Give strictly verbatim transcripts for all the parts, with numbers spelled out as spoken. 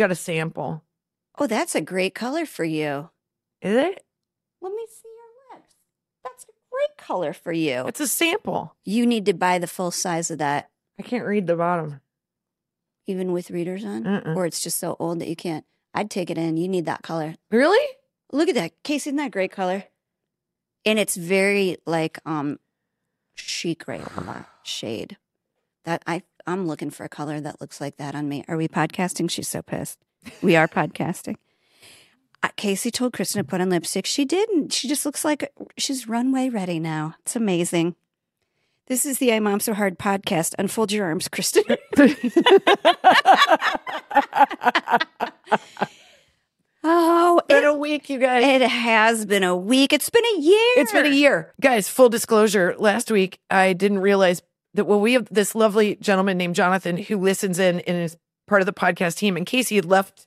got a sample. Oh, that's a great color for you. Is it? Let me see your lips. That's a great color for you. It's a sample. You need to buy the full size of that. I can't read the bottom. Even with readers on? Uh-uh. Or it's just so old that you can't. I'd take it in. You need that color. Really? Look at that. Casey, isn't that a great color? And it's very like um chic right color shade. That I I'm looking for a color that looks like that on me. Are we podcasting? She's so pissed. We are podcasting. Uh, Casey told Kristen to put on lipstick. She didn't. She just looks like she's runway ready now. It's amazing. This is the I Mom So Hard podcast. Unfold your arms, Kristen. Oh, Been it, a week, you guys. it has been a week. It's been a year. It's been a year. Guys, full disclosure, last week I didn't realize that, well, we have this lovely gentleman named Jonathan who listens in and is part of the podcast team. And Casey had left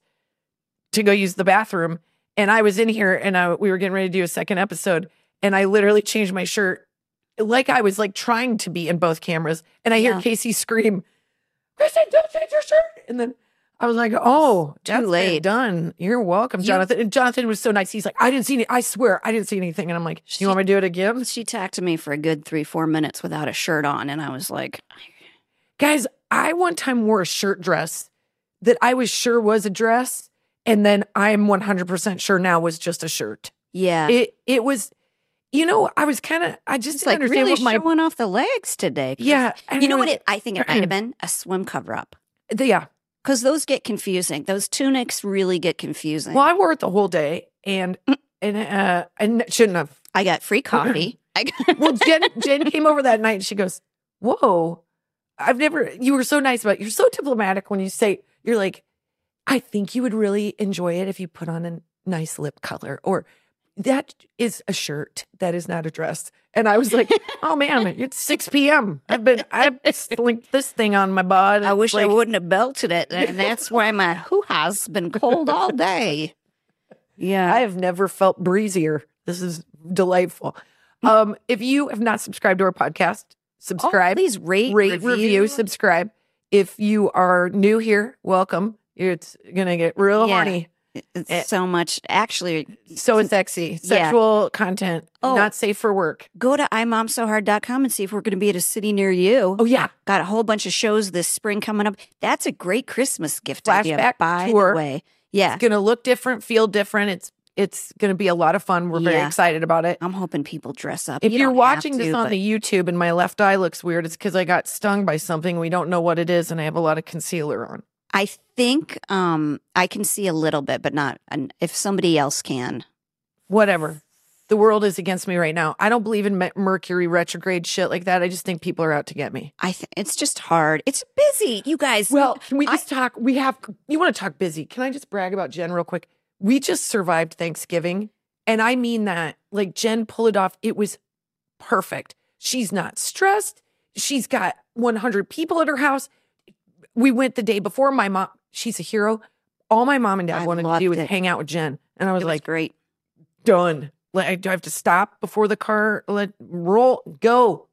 to go use the bathroom. And I was in here and I, we were getting ready to do a second episode. And I literally changed my shirt like I was like trying to be in both cameras. And I hear Yeah. Casey scream, Kristen, don't change your shirt. And then I was like, oh, Too that's late. been done. You're welcome, You- Jonathan. And Jonathan was so nice. He's like, I didn't see any. I swear, I didn't see anything. And I'm like, you want me to do it again? She talked to me for a good three, four minutes without a shirt on. And I was like, Guys, I one time wore a shirt dress that I was sure was a dress. And then I'm one hundred percent sure now was just a shirt. yeah. It it was, you know, I was kind of, I just It's didn't like understand really what my, showing off the legs today. yeah. I You know don't what it, I think it might have been? A swim cover up. the- Yeah. Because those get confusing. Those tunics really get confusing. Well, I wore it the whole day and, and, uh, and shouldn't have. I got free coffee. I got, Well, Jen, Jen came over that night and she goes, whoa, I've never, you were so nice about it. You're so diplomatic when you say, you're like, I think you would really enjoy it if you put on a nice lip color, or that is a shirt. That is not a dress. And I was like, oh man, it's six p.m. I've been, I've slinked this thing on my body. I wish like, I wouldn't have belted it. And that's why my hoo-ha's been cold all day. Yeah. I have never felt breezier. This is delightful. Um, if you have not subscribed to our podcast, subscribe. Oh, please rate, rate, review. review, subscribe. If you are new here, welcome. It's gonna get real Yeah. horny. It's Eh. so much. Actually, So sexy, sexual content, Oh. not safe for work. go to i mom so hard dot com and see if we're going to be at a city near you. Oh yeah, Got a whole bunch of shows this spring coming up. That's a great Christmas gift idea, Flashback by tour. the way. Yeah. it's gonna look different, feel different. It's it's gonna be a lot of fun. We're very Yeah. excited about it. I'm hoping people dress up. If You you're don't have watching to, this on but the YouTube and my left eye looks weird, it's because I got stung by something. We don't know what it is, and I have a lot of concealer on. I think um, I can see a little bit, but not and if somebody else can. Whatever. The world is against me right now. I don't believe in me- Mercury retrograde shit like that. I just think people are out to get me. I th- it's just hard. It's busy, you guys. Well, can we I- just talk? We have, you want to talk busy. Can I just brag about Jen real quick? We just survived Thanksgiving. And I mean that. Like, Jen pulled it off. It was perfect. She's not stressed. She's got one hundred people at her house. We went the day before. My mom, she's a hero. All my mom and dad I wanted to loved do was it. hang out with Jen. And I was it was like, great. done. Like, do I have to stop before the car? Let roll, go.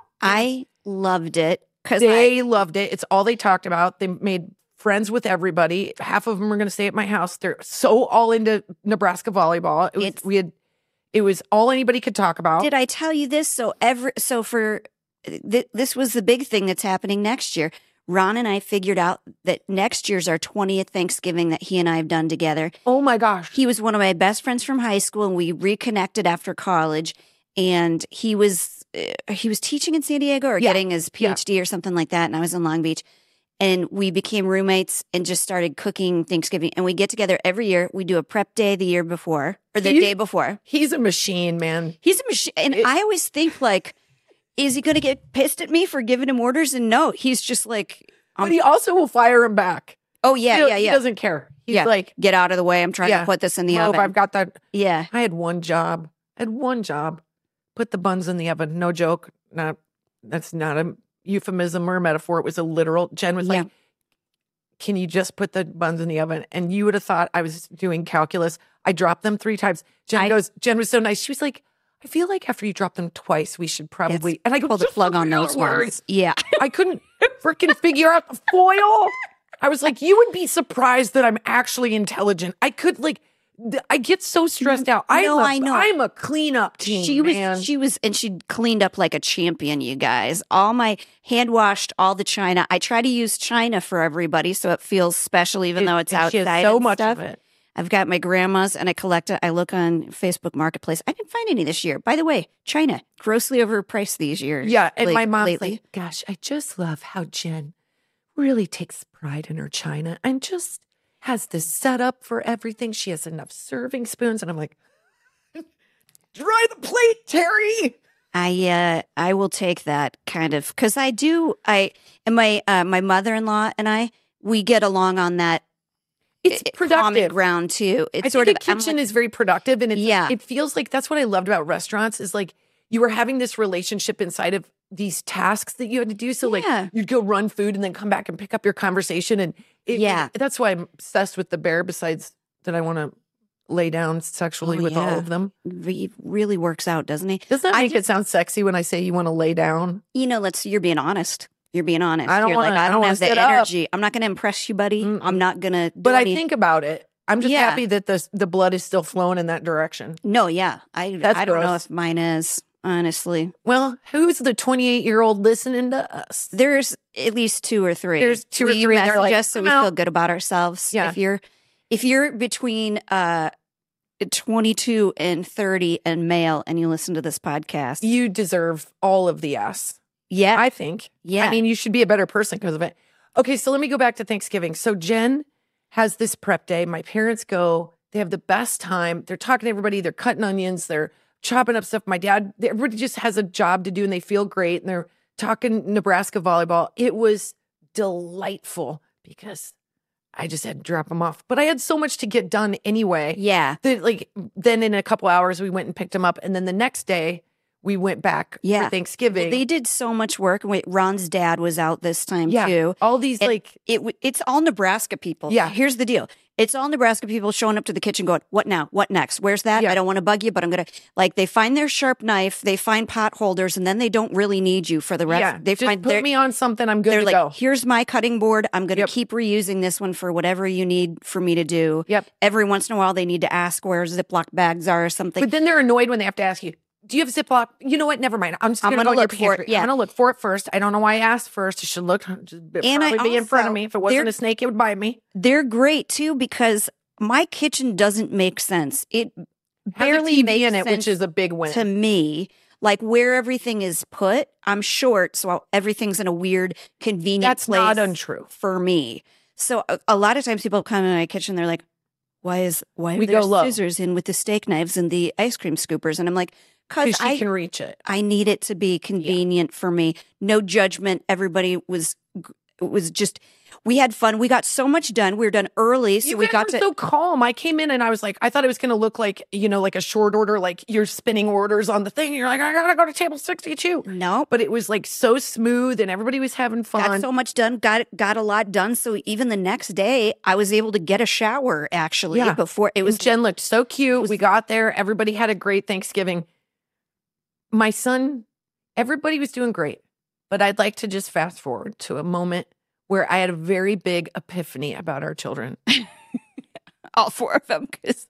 I loved it because They loved it. It's all they talked about. They made friends with everybody. Half of them are going to stay at my house. They're so all into Nebraska volleyball. It was, It's- we had, it was all anybody could talk about. Did I tell you this? So every so for th- this was the big thing that's happening next year. Ron and I figured out that next year's our twentieth Thanksgiving that he and I have done together. Oh my gosh. He was one of my best friends from high school, and we reconnected after college. And he was uh, he was teaching in San Diego or Yeah. getting his PhD or something like that. And I was in Long Beach, and we became roommates and just started cooking Thanksgiving. And we get together every year. We do a prep day the year before or the He- day before. He's a machine, man. He's a machine, and It- I always think like, is he going to get pissed at me for giving him orders? And no, he's just like, But um, he also will fire him back. oh yeah, He- yeah, He yeah, doesn't care. He's Yeah. like, get out of the way. I'm trying Yeah. to put this in the well, if oven. I've got that. Yeah, I had one job. I had one job. Put the buns in the oven. No joke. Not that's not a euphemism or a metaphor. It was a literal. Jen was Yeah. like, can you just put the buns in the oven? And you would have thought I was doing calculus. I dropped them three times. Jen I- goes, Jen was so nice. She was like, I feel like after you drop them twice, we should probably. Yes. And I go, pull the "Just plug look on at those your words." ones. Yeah, I couldn't freaking figure out the foil. I was like, you would be surprised that I'm actually intelligent. I could like, th- I get so stressed out. I'm No, a, I know. I'm a cleanup team, She was, man. she was, and she cleaned up like a champion, you guys. All my hand washed, all the china. I try to use china for everybody so it feels special, even It- though it's and outside. She has so and much stuff. of it. I've got my grandma's and I collect it. I look on Facebook Marketplace. I didn't find any this year. By the way, China, grossly overpriced these years. Yeah, and like, my mom's lately. like, gosh, I just love how Jen really takes pride in her china and just has this setup for everything. She has enough serving spoons. And I'm like, dry the plate, Terry. I uh, I will take that kind of because I do. I and my uh, my mother in law and I we get along on that. It's i- common productive. ground too. It's I sort think of a I'm kitchen like, is very productive, and it's, Yeah. it feels like that's what I loved about restaurants is like you were having this relationship inside of these tasks that you had to do. So like Yeah. you'd go run food and then come back and pick up your conversation, and it, Yeah. that's why I'm obsessed with the bear. Besides that, I want to lay down sexually Oh, with yeah. all of them. re- really works out, doesn't he? Does that I make just- it sound sexy when I say you want to lay down? You know, let's. You're being honest. You're being honest. I don't You're wanna- like, I I don't don't wanna have the sit up. energy. I'm not going to impress you, buddy. Mm-mm. I'm not going to. But I think about it. I'm just Yeah. happy that the the blood is still flowing in that direction. no. Yeah, I. That's I don't know gross. if mine is honestly. Well, who's the twenty-eight year old listening to us? There's at least two or three. There's two or Will you three, and they're message like, us so "I'm we out." feel good about ourselves. Yeah. If you're, if you're between uh, twenty-two and thirty and male, and you listen to this podcast, You deserve all of the ass. yeah, I think. yeah, I mean, you should be a better person because of it. Okay, so let me go back to Thanksgiving. So Jen has this prep day. My parents go, they have the best time. They're talking to everybody. They're cutting onions. They're chopping up stuff. My dad, everybody just has a job to do and they feel great. And they're talking Nebraska volleyball. It was delightful because I just had to drop them off. But I had so much to get done anyway. yeah, That like then in a couple hours we went and picked them up. And then the next day we went back Yeah. for Thanksgiving. They did so much work. Wait, Ron's dad was out this time yeah. too. All these It- like It w- it's all Nebraska people. Yeah. Here's the deal. It's all Nebraska people showing up to the kitchen going, "What now? What next? Where's that? Yeah. I don't want to bug you, but I'm gonna." Like they find their sharp knife, they find pot holders, and then they don't really need you for the rest. yeah, They just find put their- me on something. I'm good They're to like, go. "Here's my cutting board. I'm gonna Yep. keep reusing this one for whatever you need for me to do." Yep. Every once in a while, they need to ask where Ziploc bags are or something. But then they're annoyed when they have to ask you, "Do you have Ziploc?" You know what? Never mind. I'm just I'm gonna, gonna go in look your for it, pantry. yeah. I'm gonna look for it first. I don't know why I asked first. It should look just And I probably be in front of also- me. If it wasn't they're- a snake, it would bite me. They're great too because my kitchen doesn't make sense. It Has barely a T V makes in it, sense which is a big win. to me. Like where everything is put, I'm short, so everything's in a weird, convenient That's place not untrue. for me. So a, a lot of times people come in my kitchen, they're like, "Why is why are We there go low. scissors in with the steak knives and the ice cream scoopers?" And I'm like, "Cause Because she I can reach it. I need it to be convenient for me. No judgment. Everybody was was just we had fun. We got so much done. We were done early, so You we guys got were to so calm. I came in and I was like, I thought it was going to look like, you know, like a short order, like you're spinning orders on the thing. You're like, I gotta go to table sixty-two. no. But it was like so smooth and everybody was having Got fun. so much done. Got got a lot done. So even the next day, I was able to get a shower. Actually, Yeah. before it It was was Jen looked so cute. was- we got there. Everybody had a great Thanksgiving. My son, everybody was doing great. But I'd like to just fast forward to a moment where I had a very big epiphany about our children. all four of them. Cause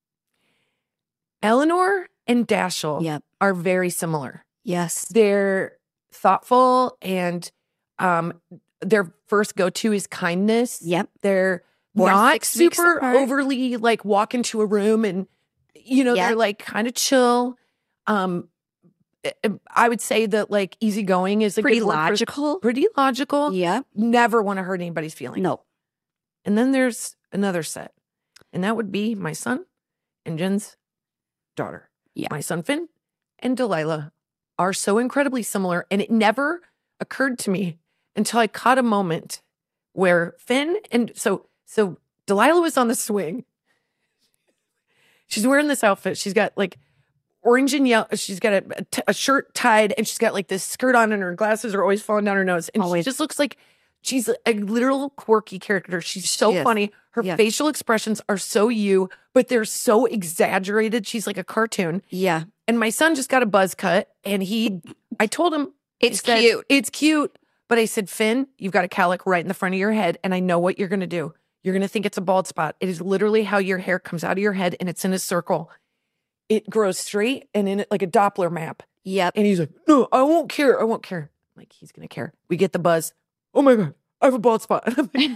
Eleanor and Dashiell yep, are very similar. yes, They're thoughtful and um, their first go-to is kindness. yep. They're Born not six weeks super apart. overly like walk into a room and, you know, Yeah. they're like kind of chill. Um, I- I would say that like easygoing is a Pretty good word for- logical. pretty logical. Yep. Never want to hurt anybody's feelings. No. And then there's another set, and that would be my son and Jen's daughter. Yeah. My son Finn and Delilah are so incredibly similar, and it never occurred to me until I caught a moment where Finn and so so Delilah was on the swing. She's wearing this outfit. She's got like orange and yellow. She's got a, a, t- a shirt tied, and she's got like this skirt on, and her glasses are always falling down her nose. And Always. she just looks like she's a literal quirky character. She's so She is. funny. Her Yeah. facial expressions are so you, but they're so exaggerated. She's like a cartoon. Yeah. And my son just got a buzz cut, and he, I told him, It's I said, cute. It's cute, But I said, Finn, you've got a cowlick right in the front of your head, and I know what you're going to do. You're going to think it's a bald spot. It is literally how your hair comes out of your head, and it's in a circle. It grows straight and in it like a Doppler map. Yep. And he's like, no, I won't care. I won't care. I'm like, he's going to care. We get the buzz. Oh my God, I have a bald spot. And I'm like,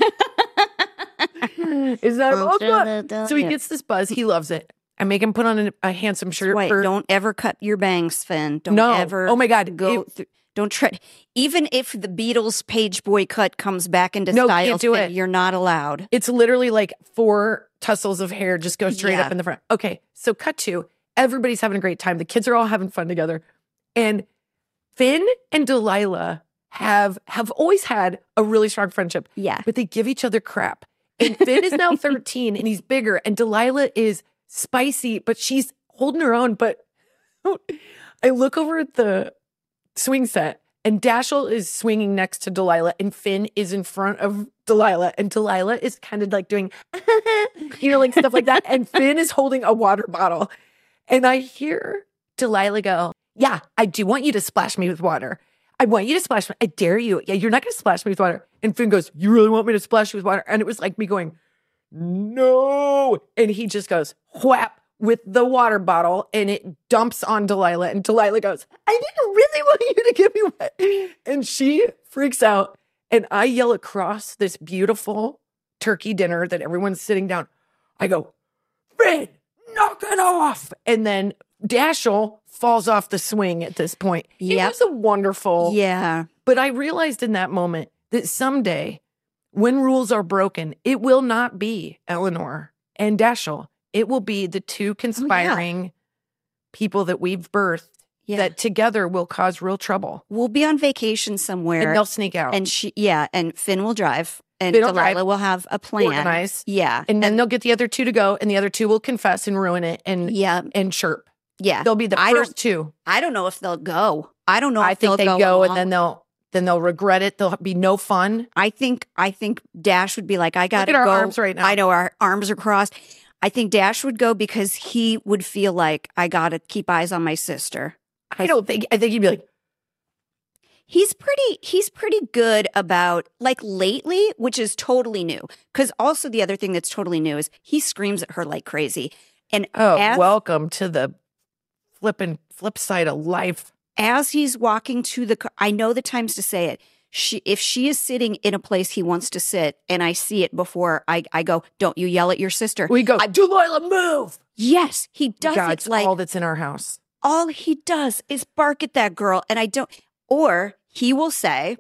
is that a bald spot? So he gets this buzz. He loves it. I make him put on a, a handsome shirt. Wait, for, don't ever cut your bangs, Finn. Don't no. ever. Oh my God. Go It, through. Don't try. Even if the Beatles Page Boy cut comes back into No, style, can't do Finn, it. you're not allowed. It's literally like four tussles of hair just go straight Yeah. up in the front. Okay, so cut to everybody's having a great time. The kids are all having fun together. And Finn and Delilah have have always had a really strong friendship, Yeah. but they give each other crap. And Finn is now thirteen and he's bigger, and Delilah is spicy, but she's holding her own. But I look over at the swing set, and Dashiell is swinging next to Delilah, and Finn is in front of Delilah, and Delilah is kind of like doing, you know, like stuff like that. And Finn is holding a water bottle. And I hear Delilah go, yeah, I do want you to splash me with water. I want you to splash me. I dare you. Yeah, you're not going to splash me with water. And Finn goes, you really want me to splash you with water? And it was like me going, no. And he just goes, whap, with the water bottle, and it dumps on Delilah. And Delilah goes, I didn't really want you to get me wet. And she freaks out. And I yell across this beautiful turkey dinner that everyone's sitting down. I go, Finn, knock it off. And then Dashiell falls off the swing at this point. It Yep. was a wonderful. Yeah. But I realized in that moment that someday when rules are broken, it will not be Eleanor and Dashiell. It will be the two conspiring people that we've birthed Yeah. that together will cause real trouble. We'll be on vacation somewhere. And they'll sneak out. And she, yeah, and Finn will drive, and Finn will Delilah drive, will have a plan. organize. Yeah, And then they'll get the other two to go, and the other two will confess and ruin it and yeah, and chirp. yeah. They'll be the I first don't, two. I don't know if they'll go. I don't know. I if think they'll they go, and along. then they'll then they'll regret it. There'll be no fun. I think. I think Dash would be like, I got to Look at go. our arms right now. I know our arms are crossed. I think Dash would go because he would feel like I got to keep eyes on my sister. I don't think. I think he'd be like, He's pretty he's pretty good about, like, lately, which is totally new. Because also the other thing that's totally new is he screams at her like crazy. And oh, as, welcome to the flipping flip side of life. as he's walking to the car, I know the times to say it. She, if she is sitting in a place he wants to sit, and I see it before I, I go, don't you yell at your sister. We go, Delilah, move. Yes, he does God, it it's like all that's in our house. all he does is bark at that girl, and I don't. Or he will say,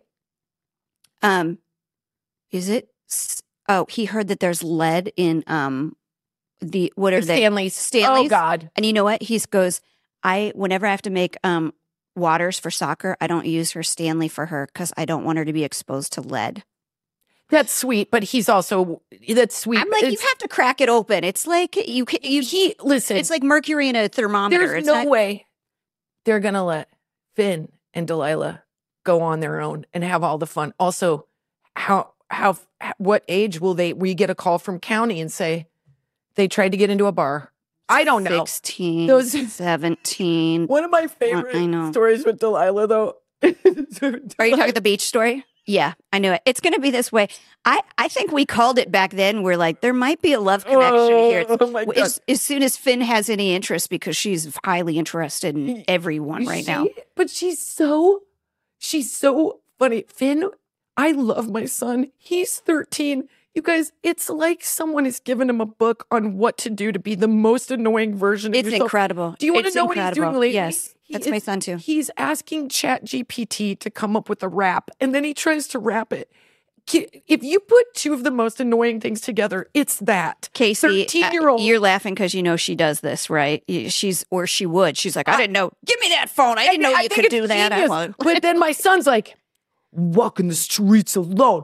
um, is it? Oh, he heard that there's lead in um the what are they? Stanley's. Stanley's. Oh God. And you know what? He goes, I whenever I have to make um waters for soccer, I don't use her Stanley for her because I don't want her to be exposed to lead. That's sweet, but he's also that's sweet. I'm like, It's- you have to crack it open. It's like you can you. he listen. It's like mercury in a thermometer. There's it's no not, way they're gonna let Finn and Delilah go on their own and have all the fun. Also, how how what age will they? We get a call from county and say they tried to get into a bar. I don't know. sixteen, Those- seventeen. One of my favorite I know. stories with Delilah, though. Are you talking the beach story? Yeah, I knew it. It's going to be this way. I, I think we called it back then. We're like, there might be a love connection here. It's- Oh my God. as, as soon as Finn has any interest, because she's highly interested in everyone right She- now. But she's so, she's so funny. Finn, I love my son. He's thirteen. You guys, it's like someone has given him a book on what to do to be the most annoying version of It's yourself. incredible. Do you want to It's know what he's incredible. doing lately? Yes, He that's my is- son too. He's asking Chat G P T to come up with a rap, and then he tries to rap it. Ki- If you put two of the most annoying things together, it's that. Casey, thirteen-year-old. uh, you're laughing because you know she does this, right? She's or she would. She's like, I didn't know. Give me that phone. I didn't know I you think could it's do that. genius. I'm like, But then my son's like, walking the streets alone.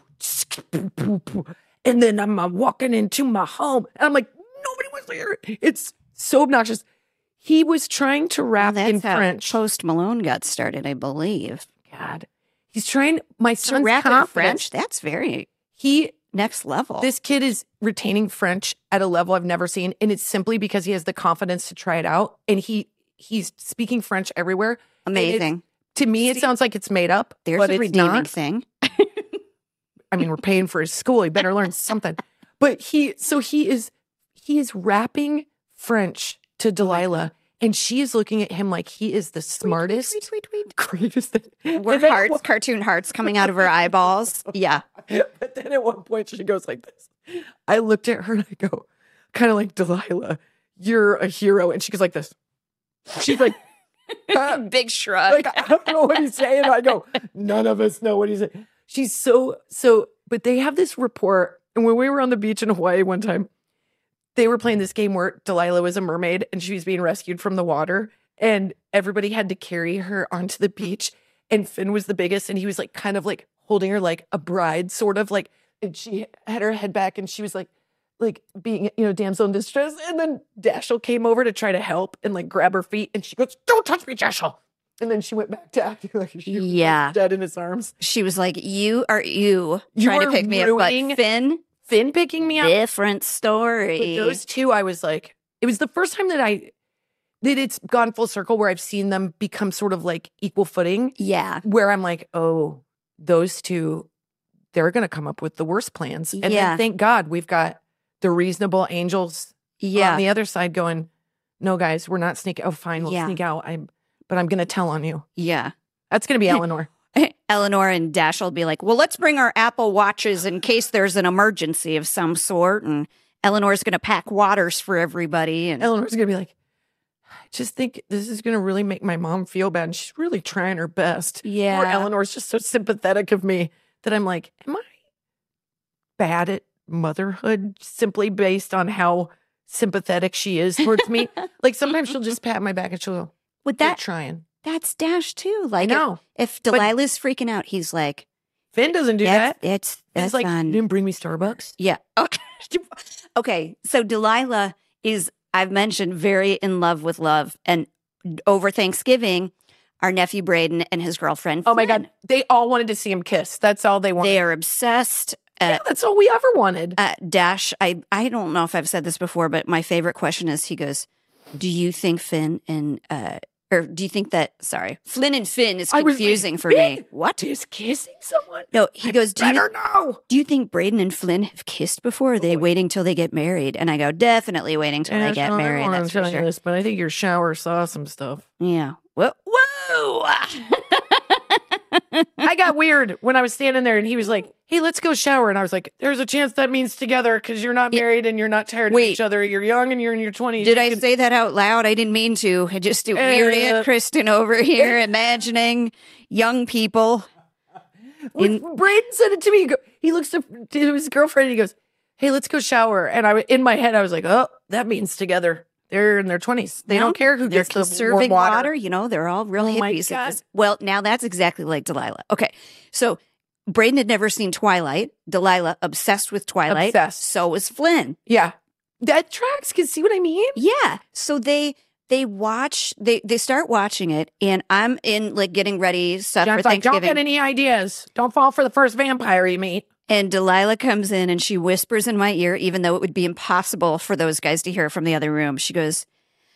And then I'm uh, walking into my home. And I'm like, nobody was there. It's so obnoxious. He was trying to rap that's in how French. Post Malone got started, I believe. God. He's trying, my To son's rap in confidence. French, that's very He, next level. this kid is retaining French at a level I've never seen. And it's simply because he has the confidence to try it out. And he, he's speaking French everywhere. And it's Amazing. To me, it See, sounds like it's made up, There's but a it's redeeming not. thing. I mean, we're paying for his school. He better learn something. But he, so he is, he is rapping French to Delilah, and she is looking at him like he is the smartest, Tweet, tweet, tweet, greatest thing. tweet. Were And then- hearts, cartoon hearts coming out of her eyeballs. Yeah. But then at one point she goes like this. I looked at her and I go, kind of like, Delilah, you're a hero. And she goes like this. She's like, uh, Big shrug. like, I don't know what he's saying. I go, none of us know what he's saying. She's so, so, but they have this report. And when we were on the beach in Hawaii one time, they were playing this game where Delilah was a mermaid and she was being rescued from the water. And everybody had to carry her onto the beach. And Finn was the biggest. And he was like, kind of like holding her like a bride, sort of like, and she had her head back and she was like, like being, you know, damsel in distress. And then Dashiell came over to try to help and like grab her feet. And she goes, don't touch me, Dashiell. And then she went back to acting like she was Yeah. like, dead in his arms. She was like, you are you, You trying to are pick me up. ruining But Finn, Finn picking me up. different But story. those two, I was like, it was the first time that I, that it's gone full circle where I've seen them become sort of like equal footing, yeah. where I'm like, oh, those two, they're going to come up with the worst plans. And Yeah. then thank God we've got the reasonable angels Yeah. on the other side going, no, guys, we're not sneaking. Oh, fine, we'll Yeah. sneak out. I'm, but I'm going to tell on you. Yeah. That's going to be Eleanor. Eleanor and Dash will be like, well, let's bring our Apple Watches in case there's an emergency of some sort. And Eleanor's going to pack waters for everybody. And Eleanor's going to be like, I just think this is going to really make my mom feel bad. And she's really trying her best. yeah. Or Eleanor's just so sympathetic of me that I'm like, am I bad at motherhood simply based on how sympathetic she is towards me? Like sometimes she'll just pat my back and she'll go, With "You're that, trying." that's Dash too. I Like, if, know. if Delilah's freaking out, he's like, Finn doesn't do that's, that. it's, that's He's like, fun. you didn't bring me Starbucks. Yeah. Okay. Okay. So Delilah is, I've mentioned, very in love with love. And over Thanksgiving, our nephew Braden and his girlfriend. Oh my Flynn, God. They all wanted to see him kiss. That's all they wanted. They are obsessed. Uh, Yeah, that's all we ever wanted. uh, Dash, I, I don't know if I've said this before, but my favorite question is he goes, do you think Finn and, uh, or do you think that, sorry, Flynn and Finn is I was like, confusing for Finn? me. What? Is kissing someone? No, he goes, do you, Better know. do you think Braden and Flynn have kissed before? Or are they waiting till they get married? And I go, definitely waiting till they get National, I married. don't want That's to for tell you sure. this, but I think your shower saw some stuff. Yeah. Whoa. Whoa. I got weird when I was standing there and he was like, hey, let's go shower. And I was like, there's a chance that means together because you're not Yeah. married and you're not tired Wait. of each other. You're young and you're in your twenties. Did You I can- say that out loud? I didn't mean to. I just do Uh, weird Kristen over here imagining young people. When Braden said it to me, he go- he looks to, to his girlfriend and he goes, hey, let's go shower. And I, in my head, I was like, oh, that means together. They're in their twenties. They Well, don't care who They're gets the warm conserving water. water. You know, they're all real Oh my hippies. at God. this- Well, now that's exactly like Delilah. Okay. So Braden had never seen Twilight. Delilah, obsessed with Twilight. Obsessed. So was Flynn. Yeah. That tracks. Can see what I mean? Yeah. So they they watch they they start watching it, and I'm in like getting ready stuff John's for like, don't Thanksgiving. get any ideas. Don't fall for the first vampire you meet. And Delilah comes in and she whispers in my ear, even though it would be impossible for those guys to hear from the other room. She goes,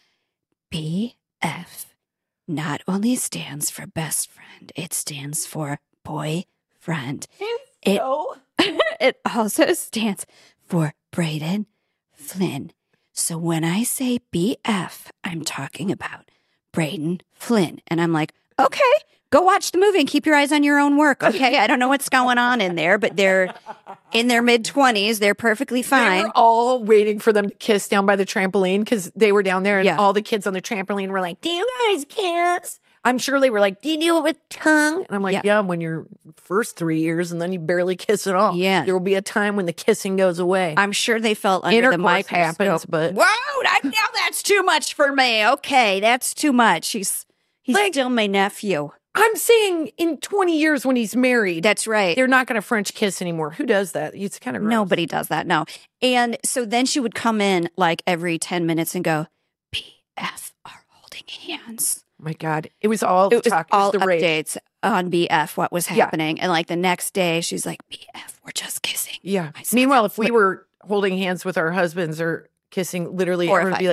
B F not only stands for best friend, it stands for boyfriend. It, So, it also stands for Braden Flynn. So when I say B F, I'm talking about Braden Flynn. And I'm like, okay, go watch the movie and keep your eyes on your own work. Okay. I don't know what's going on in there, but they're in their mid twenties. They're perfectly they fine. were all waiting for them to kiss down by the trampoline because they were down there and Yeah. all the kids on the trampoline were like, do you guys kiss? I'm sure they were like, do you do it with tongue? And I'm like, Yeah. yeah, when you're first three years and then you barely kiss at all. Yeah. There will be a time when the kissing goes away. I'm sure they felt under the Intercourse microscope. happens, but- Whoa, I, now that's too much for me. Okay, that's too much. He's he's Like- still my nephew. I'm saying in twenty years when he's married, That's right. they're not going to French kiss anymore. Who does that? It's kind of gross. Nobody does that, no. And so then she would come in like every ten minutes and go, B F are holding hands. Oh my God. It was all It was talk. all it was the rage. updates on B F, what was Yeah. happening. And like the next day, she's like, B F, we're just kissing. Yeah. My son- Meanwhile, if we were holding hands with our husbands or kissing, literally, it would Horrified. be like,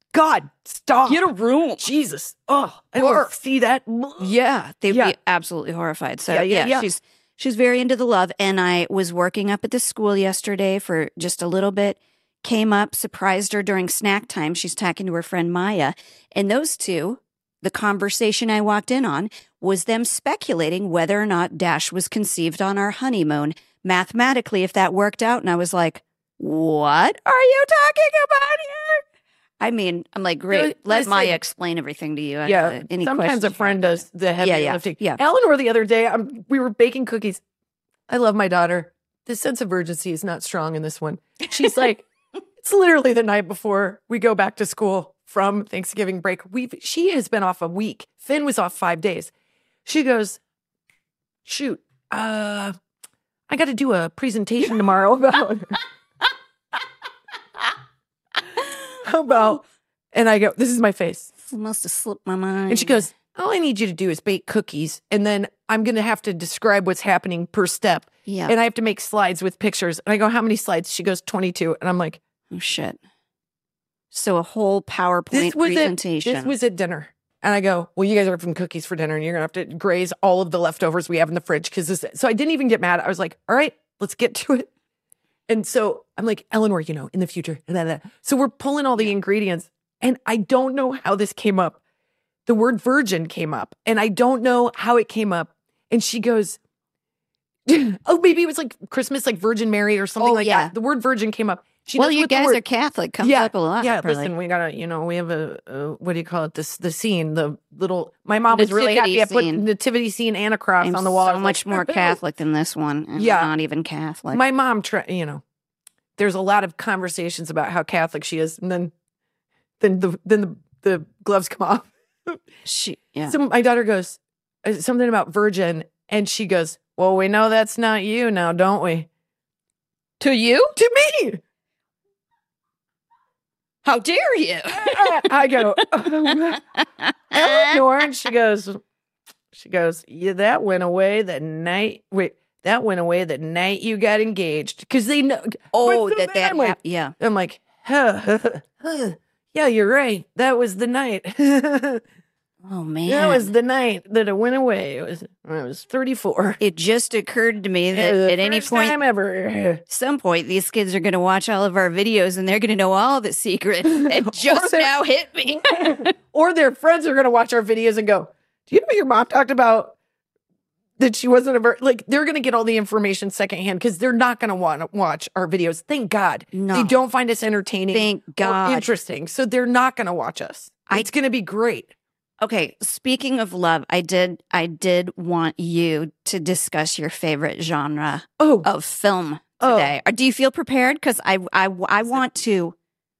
God, stop. Get a room. Jesus. Oh, I don't want to see that. Yeah, they'd Yeah. be absolutely horrified. So Yeah, yeah, yeah, yeah. she's she's very into the love. And I was working up at the school yesterday for just a little bit. Came up, surprised her during snack time. She's talking to her friend Maya, and those two, the conversation I walked in on was them speculating whether or not Dash was conceived on our honeymoon. Mathematically, if that worked out, and I was like, "What are you talking about here?" I mean, I'm like, great. Let Listen. Maya explain everything to you. Yeah, Uh, any sometimes a questions? friend does the heavy Yeah, yeah, lifting. yeah. Eleanor the other day, um, we were baking cookies. I love my daughter. The sense of urgency is not strong in this one. She's like, it's literally the night before we go back to school from Thanksgiving break. We've she has been off a week. Finn was off five days. She goes, shoot, uh, I got to do a presentation tomorrow about about. And I go, this is my face. It must have slipped my mind. And she goes, all I need you to do is bake cookies. And then I'm going to have to describe what's happening per step. Yeah. And I have to make slides with pictures. And I go, how many slides? She goes, twenty-two. And I'm like, Oh, shit. So a whole PowerPoint this was presentation. It, this was at dinner. And I go, well, you guys are having cookies for dinner and you're going to have to graze all of the leftovers we have in the fridge. Cause this, so I didn't even get mad. I was like, all right, let's get to it. And so I'm like, Eleanor, you know, in the future. Blah, blah. So we're pulling all the ingredients. And I don't know how this came up. The word virgin came up. And I don't know how it came up. And she goes, oh, maybe it was like Christmas, like Virgin Mary or something Oh, like yeah. that. The word virgin came up. She well, knows you what the guys word- are Catholic. Comes yeah, up a lot. yeah. probably. Listen, we gotta, you know, we have a, a what do you call it? This the scene, the little. My mom was really Nativity happy. I put scene. nativity scene and a cross I'm on the wall. I so was much like, more Catholic than this one. And Yeah. I'm not even Catholic. My mom, try, you know, there's a lot of conversations about how Catholic she is, and then, then the then the, the gloves come off. she, yeah. So my daughter goes uh, something about virgin, and she goes, "Well, we know that's not you now, don't we?" To you? To me. How dare you? I go, Eleanor, and she goes, she goes, yeah, that went away the night. Wait, that went away the night you got engaged because they know. oh, But so that then that I'm like, hap- yeah. I'm like, huh, huh, yeah, you're right. That was the night. that Oh man. was the night that it went away. It was when I was thirty-four. It just occurred to me that The at any first point, time ever. some point, these kids are going to watch all of our videos and they're going to know all the secrets. It just they're- now hit me. Or their friends are going to watch our videos and go, do you know your mom talked about that she wasn't a virgin? Like, they're going to get all the information secondhand because they're not going to want to watch our videos. Thank God. No. They don't find us entertaining Thank or God. interesting. So they're not going to watch us. I- It's going to be great. Okay, speaking of love, I did I did want you to discuss your favorite genre Oh, of film Oh. today. Or do you feel prepared? Because I, I I want to.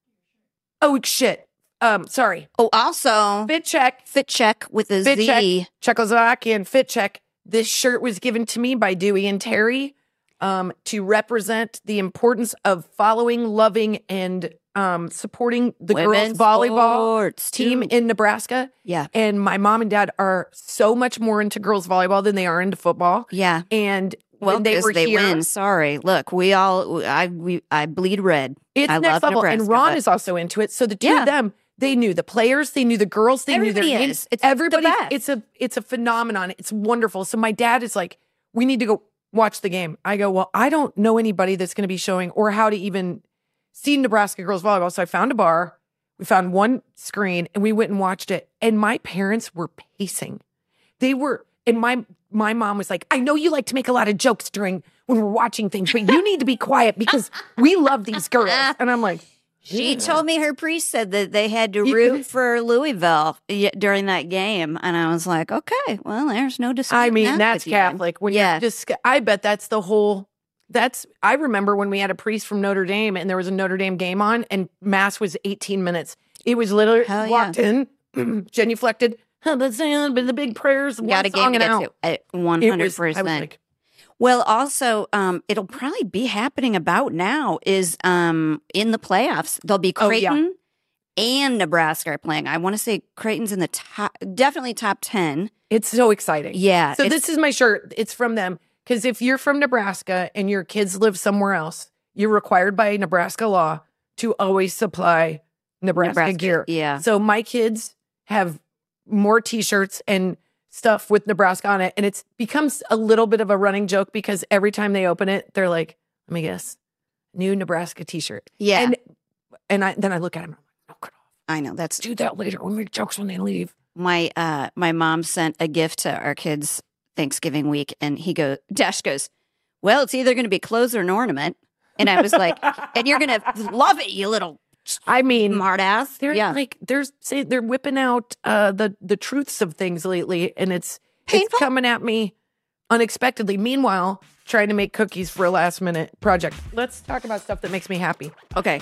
oh, shit. Um, sorry. Oh, also Fit check. fit check with a Fit Z. check. Czechoslovakian fit check. This shirt was given to me by Dewey and Terry um, to represent the importance of following, loving, and um, supporting the Women's girls volleyball sports, team too. in Nebraska. Yeah, And my mom and dad are so much more into girls volleyball than they are into football. yeah. And Well, when they 'cause were they here, win. Sorry, look, we all I we I bleed red. it's I next love level. Nebraska, and Ron but- is also into it. So the two Yeah. of them, they knew the players, they knew the girls, they Everybody knew their is. names. It's the Everybody. best. It's a it's a phenomenon. It's wonderful. So my dad is like, we need to go watch the game. I go, well, I don't know anybody that's going to be showing or how to even see Nebraska girls volleyball. So I found a bar. We found one screen and we went and watched it. And my parents were pacing. They were, and my my mom was like, I know you like to make a lot of jokes during when we're watching things, but you need to be quiet because we love these girls. And I'm like, She "Yeah." told me her priest said that they had to You- root for Louisville y- during that game, and I was like, okay, well, there's no disputing I mean, that that's with you then. Catholic. When Yeah. you're just, I bet that's the whole. That's. I remember when we had a priest from Notre Dame, and there was a Notre Dame game on, and mass was eighteen minutes. It was literally Hell yeah. walked in, genuflected, huh, but the big prayers, one Got a song game and to get out. to at one It hundred was. I was percent. like, Well, also, um, it'll probably be happening about now. Is um in the playoffs, there'll be Oh, yeah. Creighton and Nebraska are playing. I want to say Creighton's in the top, definitely top ten. it's so exciting. Yeah. So it's- this is my shirt. It's from them because if you're from Nebraska and your kids live somewhere else, you're required by Nebraska law to always supply Nebraska, Nebraska, gear. yeah. So my kids have more T-shirts and stuff with Nebraska on it, and it's becomes a little bit of a running joke because every time they open it, they're like, "Let me guess, new Nebraska T-shirt." Yeah. and and I then I look at them, and I'm like, "No, cut off. I know that's Do that later. We'll make jokes when they leave." my uh my mom sent a gift to our kids Thanksgiving week, and he goes, Dash goes, "Well, it's either going to be clothes or an ornament," and I was like, "And you're going to love it, you little I mean, smart ass." they're Yeah, like they're say they're whipping out uh, the the truths of things lately, and it's Painful. it's coming at me unexpectedly. Meanwhile, trying to make cookies for a last minute project. Let's talk about stuff that makes me happy. okay.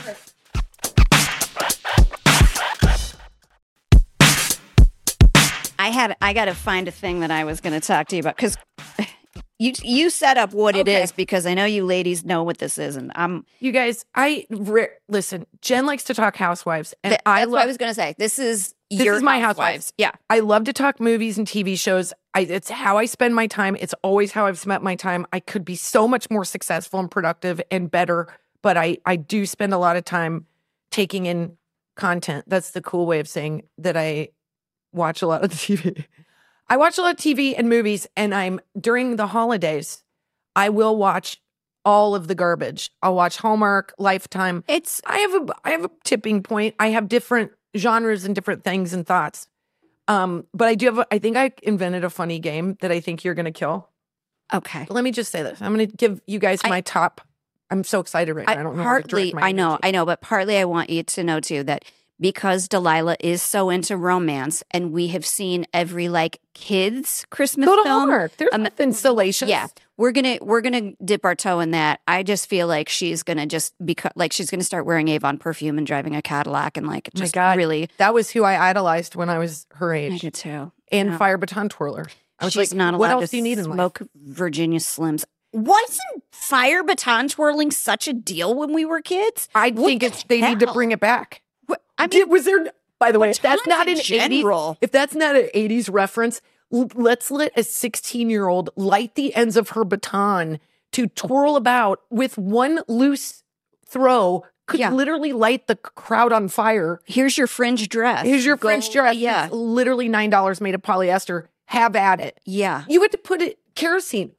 I had I got to find a thing that I was going to talk to you about because you you set up what it Okay. is because I know you ladies know what this is, and I'm You guys, I re- listen. Jen likes to talk housewives, and th- I that's what love. I was going to say. This is This your is my housewives. Housewives. Yeah, I love to talk movies and T V shows. I, it's how I spend my time. It's always how I've spent my time. I could be so much more successful and productive and better, but I I do spend a lot of time taking in content. That's the cool way of saying that I watch a lot of T V. I watch a lot of T V and movies, and I'm during the holidays, I will watch all of the garbage. I'll watch Hallmark, Lifetime. it's I have a I have a tipping point. I have different genres and different things and thoughts. Um, but I do have. A, I think I invented a funny game that I think you're going to kill. okay. Let me just say this. I'm going to give you guys I- my top. I'm so excited right now. I, I, don't know. how to partly, direct my I know, energy. I know, but partly I want you to know too that because Delilah is so into romance, and we have seen every like kids Christmas Go to film. Hallmark. There's um, nothing salacious. Yeah, we're gonna we're gonna dip our toe in that. I just feel like she's gonna just become like she's gonna start wearing Avon perfume and driving a Cadillac and like Oh my just God. really. That was who I idolized when I was her I age. do too. And yeah. Fire Baton Twirler. I was She's like, not allowed what else to do you need in life? smoke Virginia Slims. Wasn't fire baton twirling such a deal when we were kids? I What think the it's they need to hell? bring it back. What- I mean, Did, was there? By the way, if that's batons not in an eighties, general. if that's not an eighties reference, l- let's let a sixteen-year-old light the ends of her baton to twirl about with one loose throw. Could Yeah. literally light the crowd on fire. Here's your fringe dress. Here's your Go- French dress. Yeah, It's literally nine dollars made of polyester. Have at it. yeah. You had to put it kerosene,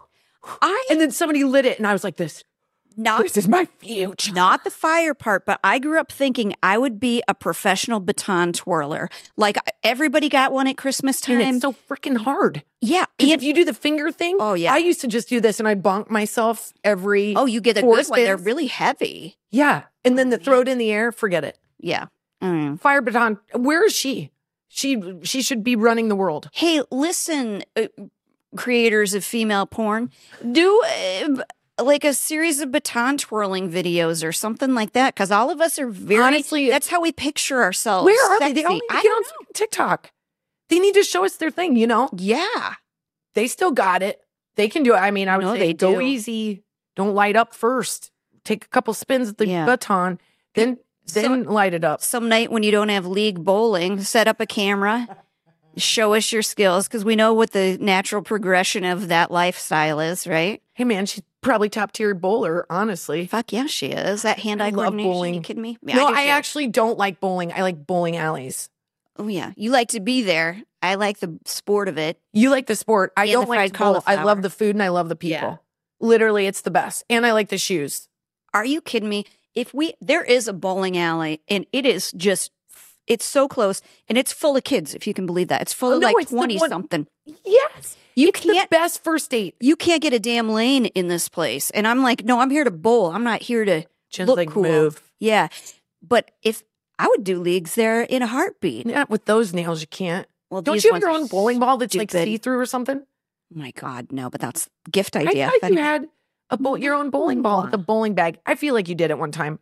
I and then somebody lit it, and I was like, "This, not this is my future." not the fire part, but I grew up thinking I would be a professional baton twirler. Like everybody got one at Christmas time. And it's so freaking hard. yeah. 'Cause and- if you do the finger thing, Oh, yeah. I used to just do this and I bonk myself every oh, you get the four good one. They're spins. really heavy. yeah, and then the Oh, throw it in the air, forget it. Yeah. Mm. Fire baton. Where is she? She she should be running the world. Hey, listen, uh, creators of female porn, do uh, like a series of baton twirling videos or something like that, because all of us are very. Honestly, that's how we picture ourselves. Where are they? They Sexy. all need to I get don't on fucking TikTok. They need to show us their thing. You know, Yeah. they still got it. They can do it. I mean, I would No, say they go do. easy. Don't light up first. Take a couple spins at the Yeah. baton, then So- then light it up. Some night when you don't have league bowling, set up a camera, show us your skills, because we know what the natural progression of that lifestyle is, right? Hey man, she's probably top tier bowler. Honestly, Fuck yeah, she is. That hand-eye I love coordination. bowling. You kidding me? no, do I too. actually don't like bowling. I like bowling alleys. Oh yeah, you like to be there. I like the sport of it. You like the sport. I And don't the like fried to bowl. I cauliflower. love the food and I love the people. Yeah. Literally, it's the best. And I like the shoes. Are you kidding me? If we there is a bowling alley and it is just it's so close and it's full of kids, if you can believe that. It's full Oh, of no, like it's the twenty one- something. Yes. You It's the can't best first date. you can't get a damn lane in this place. And I'm like, no, I'm here to bowl. I'm not here to Just look like cool. move. Yeah. But if I would do leagues there in a heartbeat. Not with those nails, you can't. Well, Don't these you have ones your are own bowling ball that's like stupid. see through or something? Oh my God, no, but that's a gift I idea. thought Then- you had a bowl, your own bowling ball with a bowling bag. I feel like you did it one time.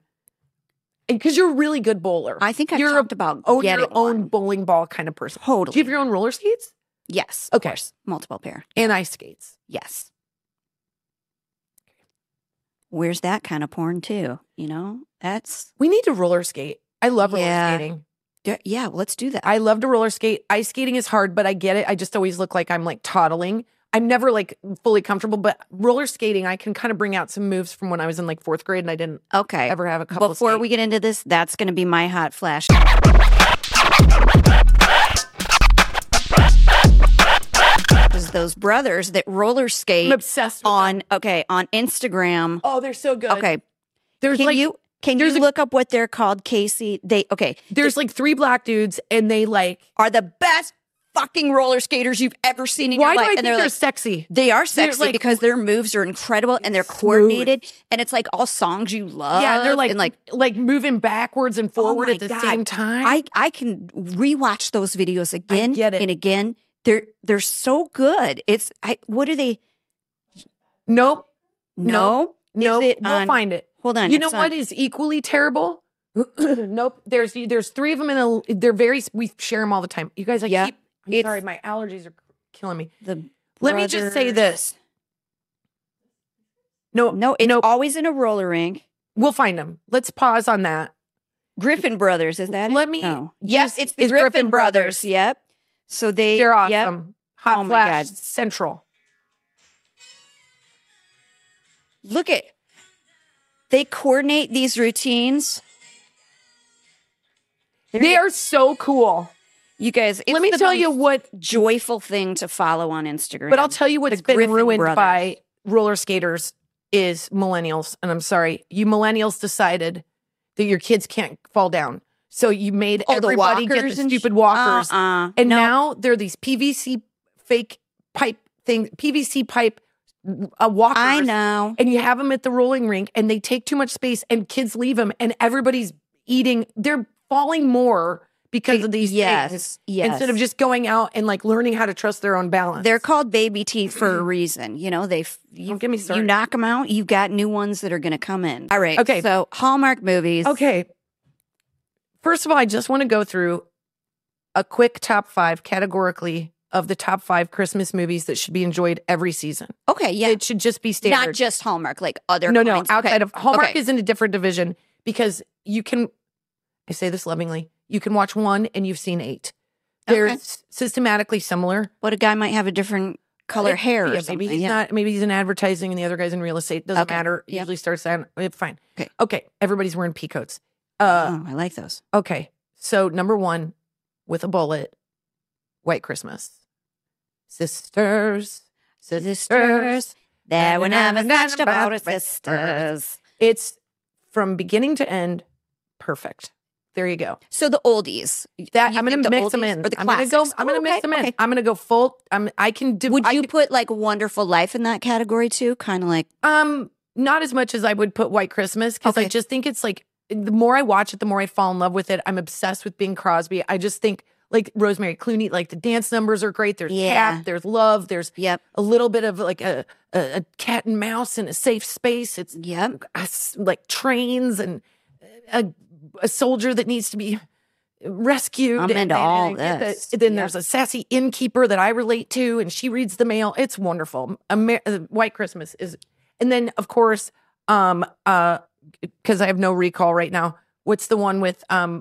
Because you're a really good bowler. I think I've You're a talked about own getting your own one. bowling ball kind of person. Totally. Do you have your own roller skates? Yes. Of Okay. course. Multiple pair. And ice skates. Yes. Where's that kind of porn too? You know, that's We need to roller skate. I love roller Yeah. skating. yeah. yeah, Let's do that. I love to roller skate. Ice skating is hard, but I get it. I just always look like I'm like toddling. I'm never like fully comfortable, but roller skating, I can kind of bring out some moves from when I was in like fourth grade and I didn't Okay. ever have a couple Before of we get into this, that's going to be my hot flash. Because those brothers that roller skate I'm obsessed with on, them. okay, on Instagram. Oh, they're so good. Okay. There's Can like you can you there's a- look up what they're called, Casey? They okay. there's like three black dudes and they like Are the best fucking roller skaters you've ever seen in why your do life. I think and they're, they're like sexy? they are They're, sexy like, because their moves are incredible and they're coordinated and it's like all songs you love. Yeah, they're like and like like moving backwards and forward my at the God. same time. I I can rewatch those videos again get it. and again. They're they're so good. It's I what are they? nope. No, No, Is it we'll on- find it. Hold on. You know it's what on- is equally terrible? Nope. There's there's three of them in a. They're very. We share them all the time. You guys, I Yeah, keep. I'm it's- sorry, my allergies are killing me. The Let me just say brothers- this. No, No, it's no, always in a roller rink. we'll find them. Let's pause on that. Griffin Brothers, is that it? Let me No. just- Yes, it's the it's Griffin, Griffin Brothers. Brothers. Yep. So they They're yep. awesome. Hot Oh my Flash God. Central. Look at they coordinate these routines. They're- They are so cool. you guys. It's Let me the tell most you what. joyful thing to follow on Instagram. But I'll tell you what's The been Griffin ruined brothers. by roller skaters is millennials. And I'm sorry, you millennials decided that your kids can't fall down. So you made Oh, the everybody get walkers the and stupid sh- walkers. Uh-uh. And No. now they're these P V C fake pipe thing, P V C pipe uh, walkers. I know. And you have them at the rolling rink and they take too much space and kids leave them and everybody's eating. They're falling more because of these Yes. things Yes. instead of just going out and like learning how to trust their own balance. They're called baby teeth for a reason. You know, they f- you, Don't get me you started. knock them out, you got new ones that are going to come in. All right. Okay. So Hallmark movies. Okay. First of all, I just want to go through a quick top five categorically of the top five Christmas movies that should be enjoyed every season. Okay. Yeah. It should just be standard. Not just Hallmark, like other. no, no, kinds. outside Okay. of Hallmark Okay. is in a different division because you can, I say this lovingly, you can watch one and you've seen eight. They're Okay. s- systematically similar. But a guy might have a different color It- hair. Or yeah, something. maybe he's yeah. not. Maybe he's in advertising and the other guy's in real estate. Doesn't Okay. matter. Yep. Usually starts out. eh, Fine. Okay. Okay. Everybody's wearing pea coats. Uh, oh, I like those. Okay. So number one, with a bullet, White Christmas. Sisters, sisters. Sisters, that we never touched about our sisters. It's from beginning to end, perfect. There you go. So the oldies. That You I'm going think to the mix them oldies in. or the I'm going to go. classics? I'm going to Oh, mix okay, them in. okay. I'm going to go full. I'm. I can. Div- Would I you could- put like Wonderful Life in that category too? Kind of like Um, not as much as I would put White Christmas because I Okay. just think it's like the more I watch it, the more I fall in love with it. I'm obsessed with Bing Crosby. I just think like Rosemary Clooney, like the dance numbers are great. There's Yeah. tap, there's love, there's yep, a little bit of like a, a, a cat and mouse in a safe space. It's yep. a s- like trains and a, a soldier that needs to be rescued. I'm and- into and- all and get the- this. then Yep. there's a sassy innkeeper that I relate to, and she reads the mail. It's wonderful. Amer- uh, White Christmas is, and then of course, um, uh, because I have no recall right now. What's the one with um.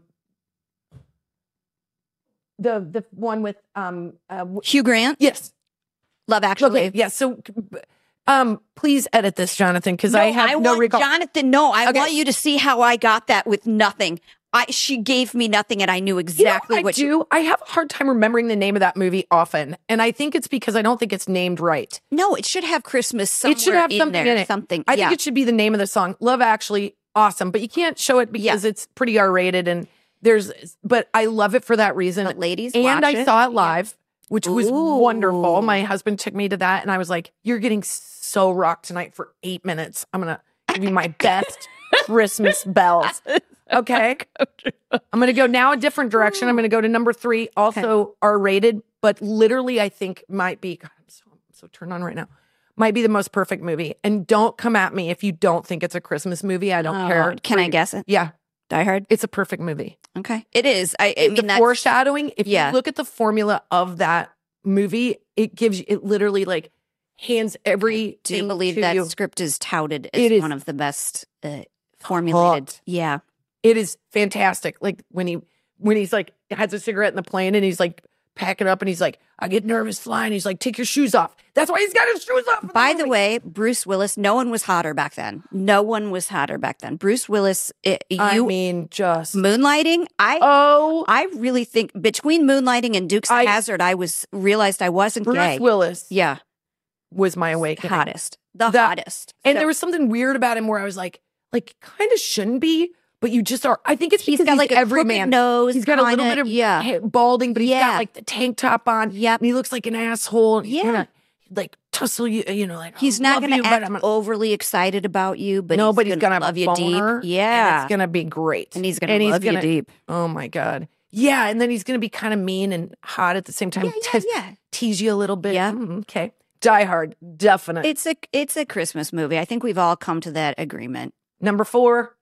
The the one with um uh, w- Hugh Grant, yes. Love Actually. Okay, yeah. So, um, please edit this, Jonathan, because No, I have no want recall. Jonathan, no, I Okay. want you to see how I got that with nothing. I she gave me nothing, and I knew You know exactly what what I do. I have a hard time remembering the name of that movie often, and I think it's because I don't think it's named right. No, it should have Christmas somewhere It should have in something there. in it. Something. I yeah. think it should be the name of the song. Love Actually, awesome, but you can't show it because it's pretty R rated, and there's. But I love it for that reason. But ladies, and watch I it. saw it live, which was Ooh. wonderful. My husband took me to that, and I was like, "You're getting so rocked tonight for eight minutes. I'm gonna give you my best Christmas bells." Okay, I'm gonna go now a different direction. I'm gonna go to number three, also R rated, but literally I think might be. God, I'm so I'm so turned on right now. Might be the most perfect movie. And don't come at me if you don't think it's a Christmas movie. I don't Oh, care. Can I guess it? Yeah, Die Hard. it's a perfect movie. Okay, it is. I, I mean, the that's, foreshadowing, if yeah. you look at the formula of that movie, it gives you, it literally like hands every. do you believe that you. script is touted as It is one of the best uh, formulated? Hooked. Yeah. It is fantastic. Like when he when he's like has a cigarette in the plane and he's like packing up and he's like, I get nervous flying. He's like, take your shoes off. That's why he's got his shoes off. By the way, Bruce Willis, no one was hotter back then. No one was hotter back then. Bruce Willis, it, you I mean, just moonlighting. I oh, I really think between moonlighting and Dukes of I- Hazzard, I was realized I wasn't Bruce gay. Willis Yeah, was my awakening. hottest, the, The- hottest. And So there was something weird about him where I was like, like, kind of shouldn't be, but you just are. I think it's he's because got he's like a every crooked man. nose. He's got a little kinda- bit of yeah, ha- balding, but he's Yeah. got like the tank top on. Yep. And he looks like an asshole. And he's Yeah. gonna like tussle you, you know, like He's I not love going to you, but act I'm gonna- overly excited about you, but no, he's but he's gonna gonna love you boner, deep. Yeah, and it's gonna be great, and he's going and to he's love gonna- you deep. oh my god, yeah, and then he's gonna be kind of mean and hot at the same time. Yeah, yeah, te- yeah. tease you a little bit. Yeah. Mm, okay, Die Hard, definite. It's a it's a Christmas movie. I think we've all come to that agreement. Number four,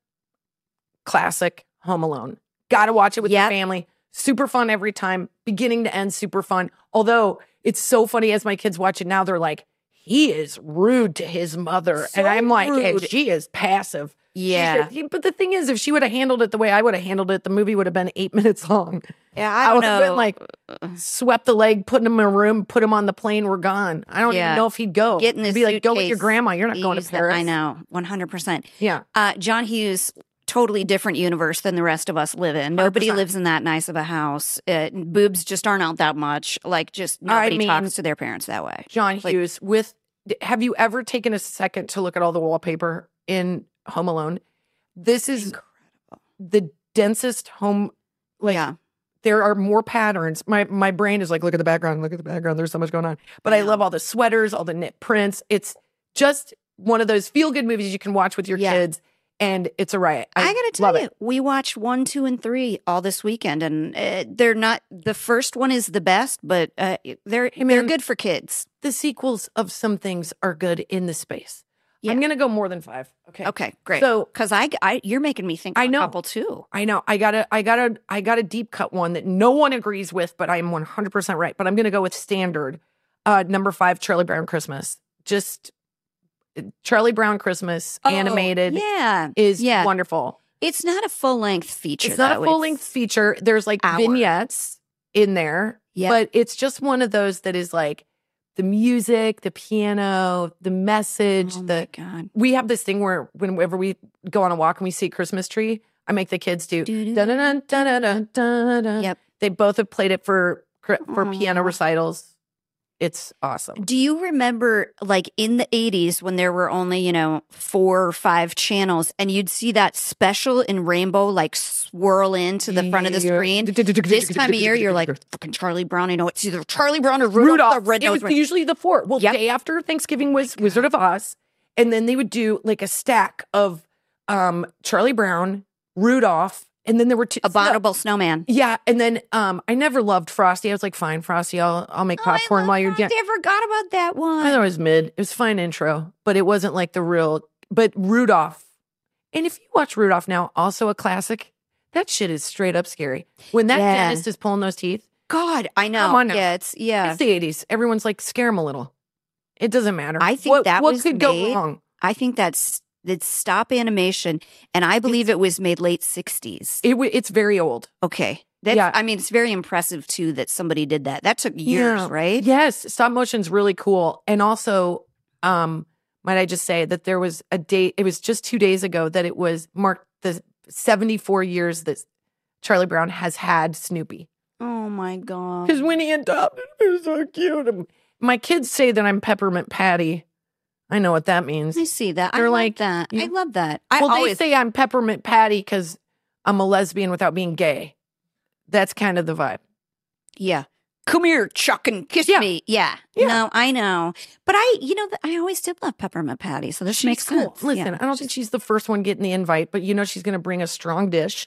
classic Home Alone. Got to watch it with Yep. the family. Super fun every time, beginning to end, super fun. Although it's so funny as my kids watch it now, they're like, he is rude to his mother. So and I'm like, and rude. she is passive. She Yeah, should- but the thing is, if she would have handled it the way I would have handled it, the movie would have been eight minutes long. yeah. I, I don't would have know. been like, swept the leg, put him in a room, put him on the plane, we're gone. I don't Yeah. even know if he'd go. Get in He'd the be like, go with your suitcase, grandma. You're not going to Use the- Paris. I know, one hundred percent. Yeah. Uh, John Hughes, totally different universe than the rest of us live in. Nobody one hundred percent. lives in that nice of a house. Uh, boobs just aren't out that much. Like, just nobody mean- talks to their parents that way. John Like- Hughes with have you ever taken a second to look at all the wallpaper in Home Alone? This is Incredible. the densest home like yeah, there are more patterns. My my brain is like, look at the background, look at the background. There's so much going on. But I, I know. love all the sweaters, all the knit prints. It's just one of those feel good movies you can watch with your Yeah. kids, and it's a riot. I, I, gotta tell love you, it. we watched one, two, and three all this weekend, and uh, they're not. The first one is the best, but uh, they're Hey, they're man. good for kids. The sequels of some things are good in the space. Yeah. I'm gonna go more than five. Okay. Okay, great. So because I, I, you're making me think. I of know. a couple too. I know I got a I got a I got a deep cut one that no one agrees with, but I'm one hundred percent right. But I'm going to go with standard. Uh, number five, Charlie Brown Christmas. Just uh, Charlie Brown Christmas animated Oh, yeah, is yeah. wonderful. It's not a full length feature. It's not though. a full length feature. There's like hour. vignettes in there, Yep. but it's just one of those that is like the music, the piano, the message, Oh the my god. we have this thing where whenever we go on a walk and we see a Christmas tree, I make the kids do Doo-doo. dun dun dun dun dun dun. Yep. They both have played it for for piano Aw. recitals. It's awesome. Do you remember, like in the eighties, when there were only, you know, four or five channels, and you'd see that special in rainbow, like swirl into the front of the screen? This time of year, you're like, fucking Charlie Brown. You know, it's either Charlie Brown or Rudolph, Rudolph. the Red It was Nose. usually the four. Well, Yep. day after Thanksgiving was Wizard of Oz, and then they would do like a stack of um Charlie Brown, Rudolph, and then there were two. Abominable Snowman. Yeah, and then um I never loved Frosty. I was like, fine, Frosty, I'll I'll make popcorn while you're doing. I forgot about that I one. thought it was mid. It was a fine intro, but it wasn't like the real. But Rudolph, and if you watch Rudolph now, also a classic. That shit is straight up scary. When that Yeah. dentist is pulling those teeth, God, I know. Come on now. Yeah, it's, yeah. it's the eighties. Everyone's like, scare him a little. It doesn't matter. I think what, that what was could made- go wrong. I think that's it's stop animation, and I believe it was made late sixties. It w- it's very old. Okay. That's, Yeah. I mean, it's very impressive too that somebody did that. That took years, Yeah. right? Yes, stop motion's really cool. And also, um, might I just say that there was a date, it was just two days ago that it was marked the seventy-four years that Charlie Brown has had Snoopy. Oh my god. Because when he adopted him, it was so cute. And my kids say that I'm Peppermint Patty. I know what that means. I see that. I They're love like, that. I you- love that. I Well, always they say I'm Peppermint Patty because I'm a lesbian without being gay. That's kind of the vibe. yeah. Come here, Chuck, and kiss Yeah. me. Yeah. Yeah. No, I know. But I, you know, I always did love Peppermint Patty, so this She's makes cool. sense. Listen, Yeah. I don't think she's the first one getting the invite, but you know she's going to bring a strong dish.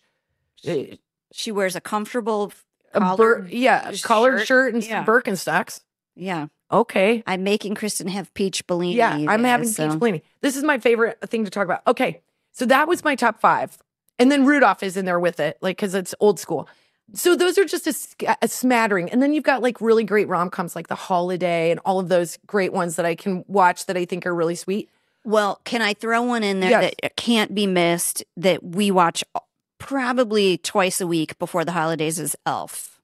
A She wears a comfortable bur- collared yeah, a collared shirt. shirt and Yeah. some Birkenstocks. Yeah. Okay. I'm making Kristen have peach Bellini. Yeah, I'm there, having so- peach Bellini. This is my favorite thing to talk about. Okay, so that was my top five. And then Rudolph is in there with it, like, because it's old school. So those are just a, sc- a smattering. And then you've got like really great rom-coms like The Holiday and all of those great ones that I can watch that I think are really sweet. Well, can I throw one in there Yes. that can't be missed that we watch probably twice a week before the holidays is Elf.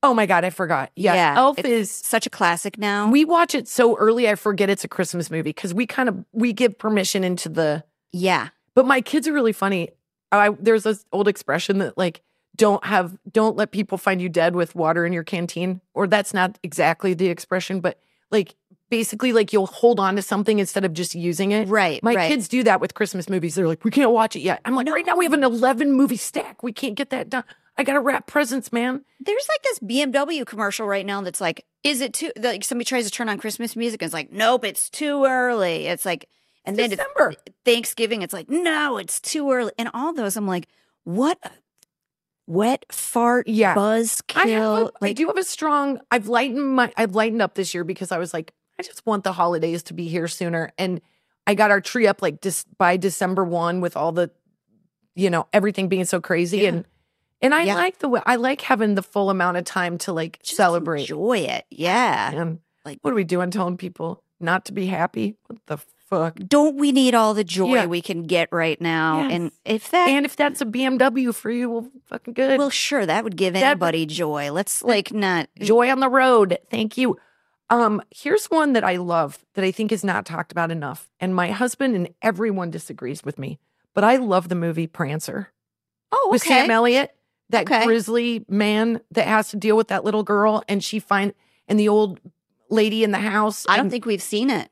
Oh my God, I forgot. Yes, Yeah, Elf it's is such a classic now. we watch it so early I forget it's a Christmas movie because we kind of we give permission into the yeah. but my kids are really funny. I there's this old expression that like don't have don't let people find you dead with water in your canteen. Or that's not exactly the expression, but like basically like you'll hold on to something instead of just using it. Right, My right. kids do that with Christmas movies. They're like, we can't watch it yet. I'm like, right now we have an eleven movie stack. We can't get that done. I gotta wrap presents, man. There's like this B M W commercial right now that's like, is it too, like somebody tries to turn on Christmas music and it's like, nope, it's too early. It's like, and then December. it's Thanksgiving, it's like, no, it's too early. And all those, I'm like, what a wet fart Yeah. buzzkill. I, have a, I like, do have a strong. I've lightened my. I've lightened up this year because I was like, I just want the holidays to be here sooner, and I got our tree up like just by December one with all the, you know, everything being so crazy, Yeah. and and I Yeah. like the way I like having the full amount of time to like just celebrate. enjoy it. Yeah. And Like- what are we doing? Telling people not to be happy? What the fuck? Don't we need all the joy Yeah. we can get right now? Yes. And if that, And if that's a B M W for you, well, fucking good. well, sure, that would give That- anybody joy. Let's like not. Joy on the road. Thank you. Um, here's one that I love that I think is not talked about enough. And my husband and everyone disagrees with me, but I love the movie Prancer Oh, with okay. Sam Elliott, that Okay. grizzly man that has to deal with that little girl, and she find and the old lady in the house. I don't and think we've seen it.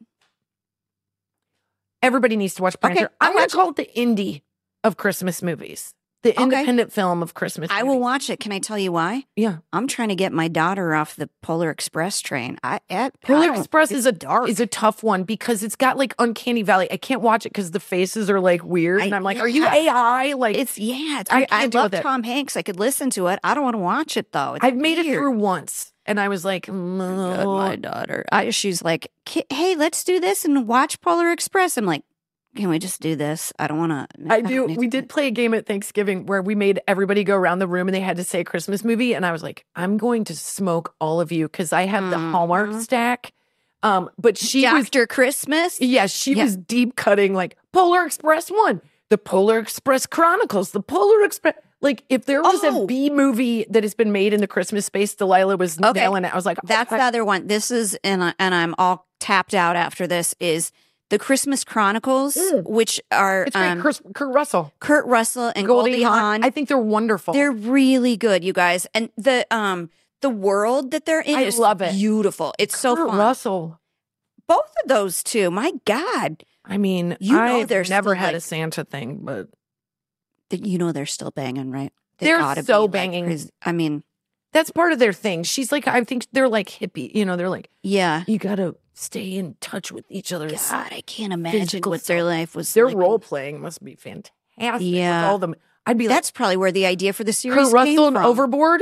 everybody needs to watch Prancer. Okay, I'm I'll gonna watch call it the indie of Christmas movies. The Okay. independent film of Christmas I will movies. watch it. Can I tell you why? Yeah. I'm trying to get my daughter off the Polar Express train. I, I Polar I don't- Express it's is a dark. is a tough one because it's got like uncanny valley. I can't watch it because the faces are like weird, I- and I'm like, "Are you yeah. A I?" Like, It's yeah. It's I weird. I, can't deal love with it. Tom Hanks. I could listen to it. I don't want to watch it though. It's I've made it weird. through once, and I was like, God, "No." my daughter. I, she's like, "Ki- hey, let's do this and watch Polar Express. I'm like, can we just do this? I don't want to. I do. We did play a game at Thanksgiving where we made everybody go around the room and they had to say a Christmas movie, and I was like, "I'm going to smoke all of you because I have the Hallmark Mhm. stack." Um, but she was Doctor Christmas. Yeah, she Yeah. was deep cutting like Polar Express one, the Polar Express Chronicles, the Polar Express. Like if there was Oh. a B movie that has been made in the Christmas space, Delilah was Okay. nailing it. I was like, That's oh, the other one. This is, and, I, and I'm all tapped out after this, is the Christmas Chronicles, Mm. which are it's great. um, Kurt, Kurt Russell, Kurt Russell and Goldie Hawn. I think they're wonderful. They're really good, you guys. And the um the world that they're in I is love it. beautiful. It's so Kurt fun. Russell. Both of those two, my God. I mean, You know I've they're never still, had a like- Santa thing, but Th- You know they're still banging, right? They They're gotta so be, like, banging. crazy. I mean, that's part of their thing. She's like, I think they're like hippie. You know, they're like, yeah. you got to stay in touch with each other's. God, I can't imagine physical what their self. life was Their like. role playing must be fantastic. Yeah. with all them. I'd be like, That's probably where the idea for the series Kurt came Russell and from. Overboard.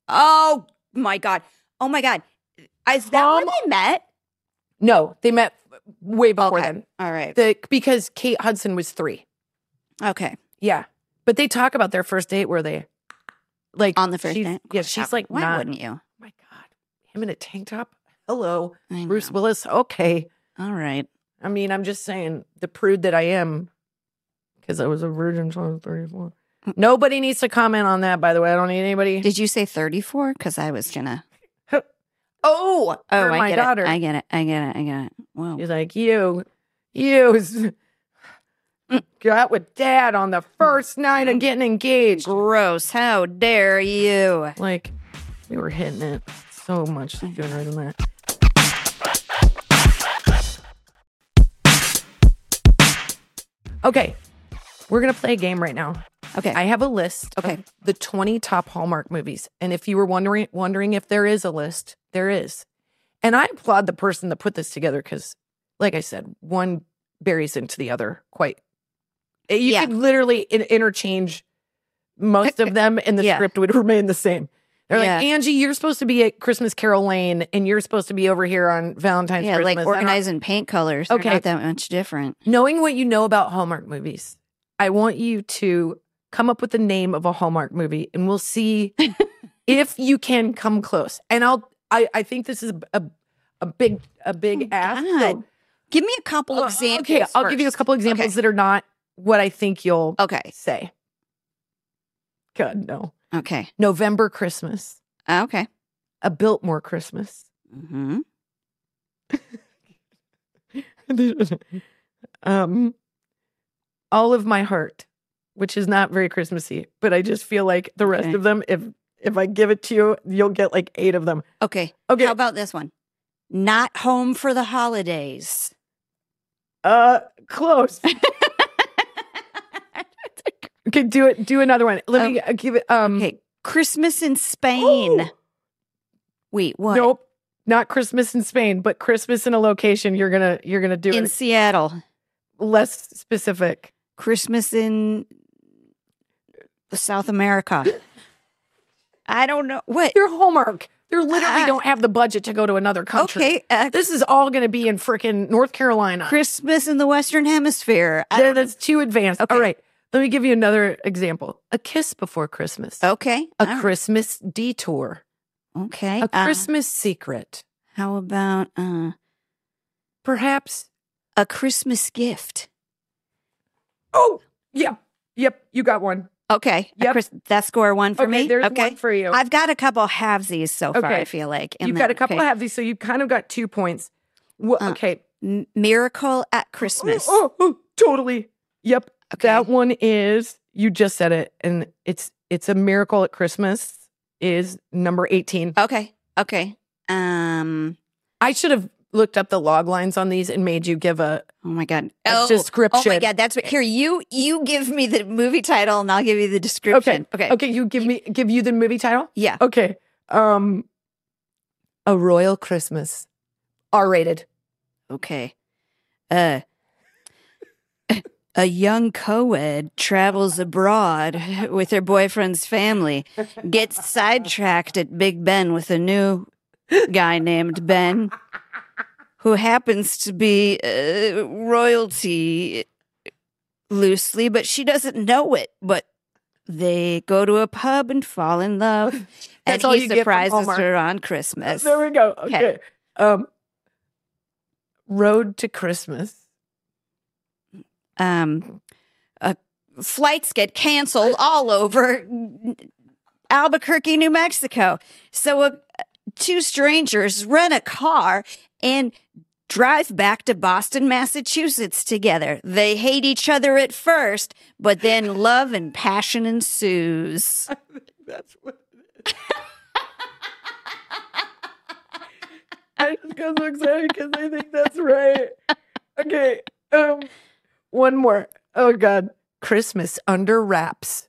Oh my God. Oh my God. Is that where From- they met? No, they met way before Okay. then. All right. The because Kate Hudson was three. Okay. Yeah, but they talk about their first date where they like On the first she's- date? Yeah, she's like, why not, wouldn't you? Oh my God, him in a tank top. Hello, I Bruce know. Willis. Okay, All right. I mean, I'm just saying the prude that I am because I was a virgin until I was thirty-four. Nobody needs to comment on that. By the way, I don't need anybody. Did you say thirty-four? Because I was gonna. oh, Oh, or I my get daughter. it. I get it. I get it. I get it. Whoa. He's like, you, you got with dad on the first night of getting engaged. Gross. How dare you? Like, we were hitting it so much sooner than that. Okay, we're going to play a game right now. Okay. I have a list Okay. of the twenty top Hallmark movies. And if you were wondering wondering if there is a list, there is. And I applaud the person that put this together because, like I said, one buries into the other quite. You Yeah. could literally in- interchange most of them and the Yeah. script would remain the same. They're Yeah. like, Angie, you're supposed to be at Christmas Carol Lane and you're supposed to be over here on Valentine's yeah, Christmas. like And I- organizing paint colors. They're Okay. not that much different. Knowing what you know about Hallmark movies, I want you to come up with the name of a Hallmark movie and we'll see if you can come close. And I'll I, I think this is a a big a big Oh, ask. God. So- Give me a couple Uh, examples. okay, I'll give you a first. couple examples Okay. that are not what I think you'll Okay. say. God, no. Okay. November Christmas. Uh, Okay. a Biltmore Christmas. Mm-hmm. um, All of My Heart, which is not very Christmassy, but I just feel like the rest Okay. of them, if if I give it to you, you'll get like eight of them. Okay. Okay. How about this one? Not Home for the Holidays. Uh, close. Okay, do it. Do another one. Let me uh, give it. Um, Okay. Christmas in Spain. oh, Wait, what? nope, not Christmas in Spain, but Christmas in a location. You're gonna you're gonna do In it Seattle. less specific. Christmas in South America. I don't know. What? They're Hallmark. They literally Ah. don't have the budget to go to another country. Okay. Uh, This is all going to be in freaking North Carolina. Christmas in the Western Hemisphere. I- That- That's too advanced. Okay. All right. Let me give you another example. A Kiss Before Christmas. okay. A all right, Christmas Detour. Okay. A uh, Christmas Secret. how about uh, Perhaps. a Christmas gift? Oh, yep. Yep. You got one. Okay. a Yep. Chris- that score one for okay, me? There's okay. one for you. I've got a couple halvesies so far, Okay. I feel like. in You've that. got a couple okay. of these, so you kind of got two points. Well, Uh, okay. M- Miracle at Christmas. Oh, oh, oh, totally. Yep. Okay. That one is, you just said it, and it's it's a Miracle at Christmas is number eighteen. Okay. Okay. Um. I should have looked up the log lines on these and made you give a, Oh my God. a Oh, description. oh my God. That's what. Here, you you give me the movie title, and I'll give you the description. Okay. Okay. Okay. You give me give you the movie title. Yeah. Okay. Um, A Royal Christmas, R rated. Okay. Uh. A young co-ed travels abroad with her boyfriend's family, gets sidetracked at Big Ben with a new guy named Ben, who happens to be uh, royalty loosely, but she doesn't know it. But they go to a pub and fall in love, and That's all he you get from surprises Hallmark. her on Christmas. There we go. Okay. Okay. Um, Road to Christmas. Um, uh, flights get canceled all over Albuquerque, New Mexico. So uh, two strangers rent a car and drive back to Boston, Massachusetts together. They hate each other at first, but then love and passion ensues. That's what it is. I just got so excited because I think that's right. Okay. Um, one more. Oh God. Christmas Under Wraps.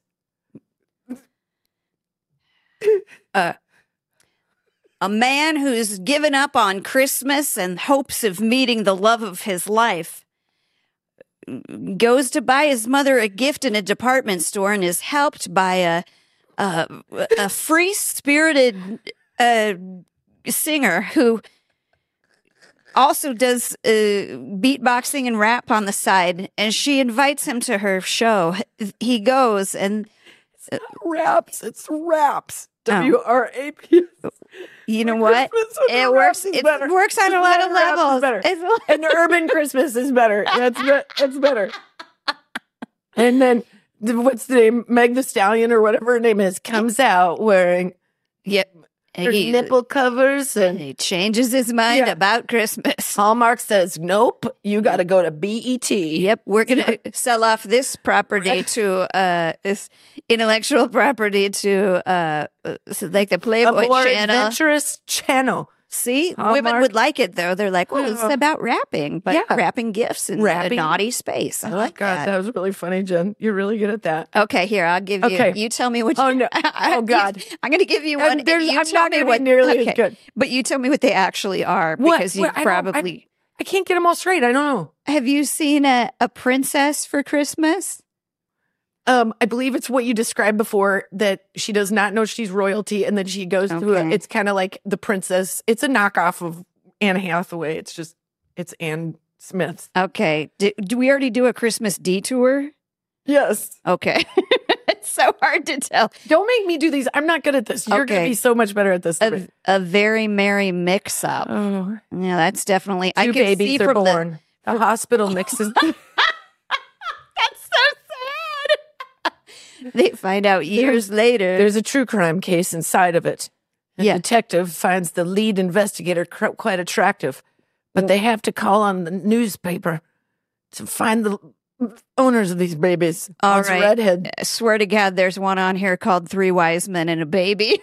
Uh, a man who's given up on Christmas and hopes of meeting the love of his life goes to buy his mother a gift in a department store and is helped by a a, a free-spirited uh, singer who also does uh, beatboxing and rap on the side, and she invites him to her show. He goes, and Wraps. It's Wraps. Oh. W R A P S. you know what? Christmas Under It Wraps works. is It better. works on a lot of Under Wraps is levels. better. It's- And Urban Christmas is better. That's be- that's better. And then the- what's the name? Meg the Stallion or whatever her name is comes out wearing Yep. her He, nipple covers, and he changes his mind Yeah. about Christmas. Hallmark says, "Nope, you got to go to B E T." Yep, we're gonna sell off this property to uh this intellectual property to uh uh, so like the A Playboy more channel. adventurous channel. See, women Hallmark. would like it though. They're like, well, it's Yeah. about wrapping, but Yeah. wrapping gifts in Wrapping. a naughty space. I Oh, like God, that. that was really funny, Jen. You're really good at that. Okay, here I'll give you. Okay. You tell me what. Oh, you, no. Oh, God. I'm going to give you And one. and there's- you I'm tell not me gonna be what. nearly as okay. good. But you tell me what they actually are What? because you What? I don't- I- probably I can't get them all straight. I don't know. have you seen a, a princess for Christmas? Um, I believe it's what you described before, that she does not know she's royalty, and then she goes to a, Okay. it's kind of like The Princess. It's a knockoff of Anne Hathaway. It's just, it's Anne Smith. Okay. Do, do we already do a Christmas detour? Yes. Okay. It's so hard to tell. Don't make me do these. I'm not good at this. You're going Okay. to be so much better at this. than A, me. a very merry mix up. Oh, Yeah, that's definitely. I two can see babies are from the- born. The, hospital mixes. That's so sad. They find out years later. There's a true crime case inside of it. The Yeah. detective finds the lead investigator cr- quite attractive, but they have to call on the newspaper to find the owners of these babies. All One's a right. redhead. I swear to God, there's one on here called Three Wise Men and a Baby.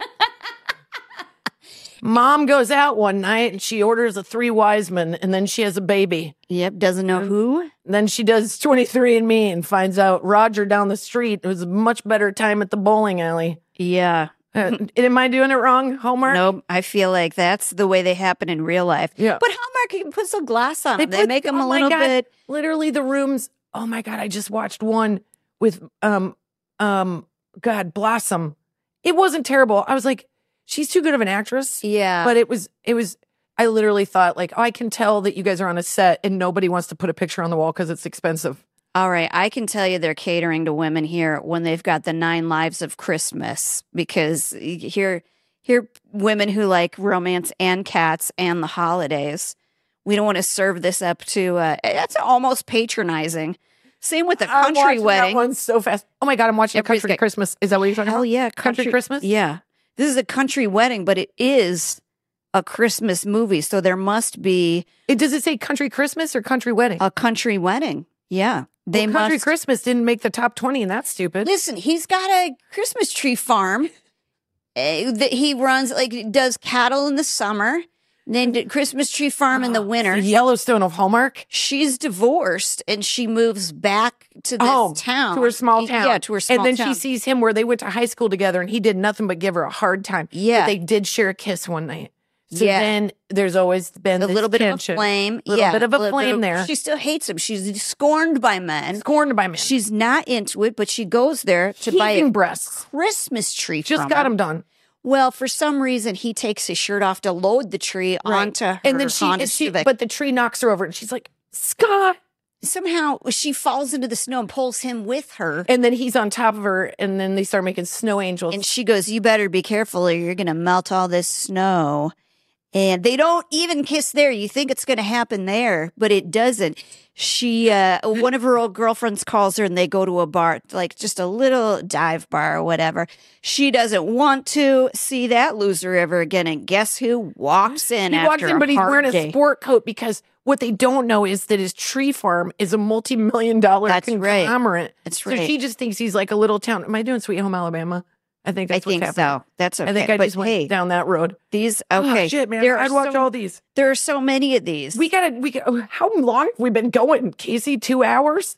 Mom goes out one night and she orders a three wise men, and then she has a baby. Yep, doesn't know who. And then she does twenty-three and me and finds out Roger down the street. It was a much better time at the bowling alley. Yeah. Uh, am I doing it wrong, Hallmark? Nope. I feel like that's the way they happen in real life. Yeah. But Hallmark, you can put some glass on them. They, put- make them oh a my little God, bit. Literally, the rooms. Oh my God! I just watched one with um um God Blossom. It wasn't terrible. I was like, she's too good of an actress. Yeah. But it was it was. I literally thought like, oh, I can tell that you guys are on a set and nobody wants to put a picture on the wall because it's expensive. All right, I can tell you they're catering to women here when they've got the Nine Lives of Christmas, because here, here, women who like romance and cats and the holidays. We don't want to serve this up to. Uh, that's almost patronizing. Same with the I'm country watching wedding. That one so fast. Oh my God! I'm watching a Everybody's country got- Christmas. Is that what you're talking Hell about? yeah, Country Christmas? Yeah, this is a country wedding, but it is a Christmas movie, so there must be It does it say country Christmas or country wedding? a country wedding. Yeah, they well, country must. Christmas didn't make the top twenty, and that's stupid. Listen, he's got a Christmas tree farm uh, that he runs, like does cattle in the summer, then did Christmas tree farm in the winter. The Yellowstone of Hallmark. She's divorced and she moves back to this Oh, town, to her small town. Yeah, to her small And then town. she sees him where they went to high school together, and he did nothing but give her a hard time. Yeah. But they did share a kiss one night. So Yeah. then there's always been a this little bit tension. of a flame. Little yeah, bit of a little flame of- there. She still hates him. She's scorned by men. Scorned by men. She's not into it, but she goes there to buy Heaving a breasts. Christmas tree. Just from got her. him done. Well, for some reason, he takes his shirt off to load the tree onto her and then she, Honda she Civic. but the tree knocks her over, and she's like, Scott. Somehow she falls into the snow and pulls him with her. And then he's on top of her, and then they start making snow angels. And she goes, "You better be careful or you're going to melt all this snow." And they don't even kiss there. You think it's going to happen there, but it doesn't. She, uh, one of her old girlfriends calls her and they go to a bar, like just a little dive bar or whatever. She doesn't want to see that loser ever again. And guess who walks in he after walks in, but a he's hard wearing a day? sport coat, because what they don't know is that his tree farm is a multi-million dollar That's right. conglomerate. That's So right. she just thinks he's like a little town. Am I doing Sweet Home Alabama? I think I that's what's think happening. so. That's okay. I think I but just went hey, down that road. these, Oh, okay. shit, man. There are I'd watch so- all these. There are so many of these. We gotta, we got how long have we been going, Casey? Two hours?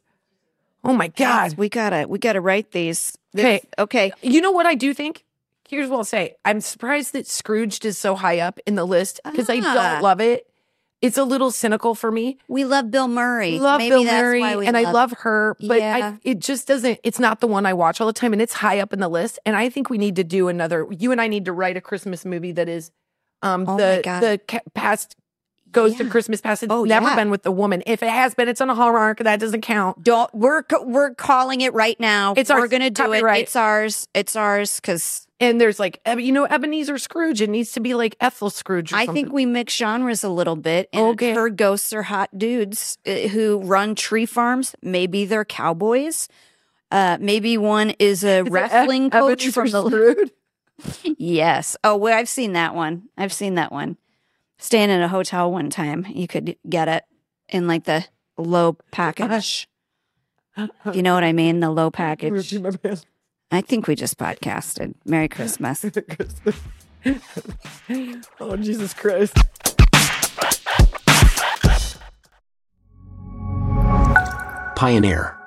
Oh my God. we gotta, we gotta write these. This- Okay. Okay. You know what I do think? Here's what I'll say. I'm surprised that Scrooged is so high up in the list, because I Ah. don't love it. It's a little cynical for me. We love Bill Murray. Love Maybe Bill that's Murray, why we and I love her, but Yeah. I, it just doesn't. It's not the one I watch all the time, and it's high up in the list. And I think we need to do another. You and I need to write a Christmas movie that is, um, Oh my the God. the ca- past goes to Yeah. Christmas past. It's Oh, never yeah. been with the woman. If it has been, it's on a Hallmark. That doesn't count. Don't we're co- we're calling it right now. It's we're ours. gonna do Copyright. it. It's ours. It's ours because And there's like, Eb- you know, Ebenezer Scrooge. It needs to be like Ethel Scrooge. Or I something. think we mix genres a little bit. And Okay. her ghosts are hot dudes uh, who run tree farms. Maybe they're cowboys. Uh, maybe one is a Is it wrestling Eb- coach Ebenezer from the. Scrooge? Yes. Oh, well, I've seen that one. I've seen that one. Staying in a hotel one time, you could get it in like the low package. You know what I mean? The low package. I think we just podcasted. Merry Christmas. Oh, Jesus Christ. Pioneer,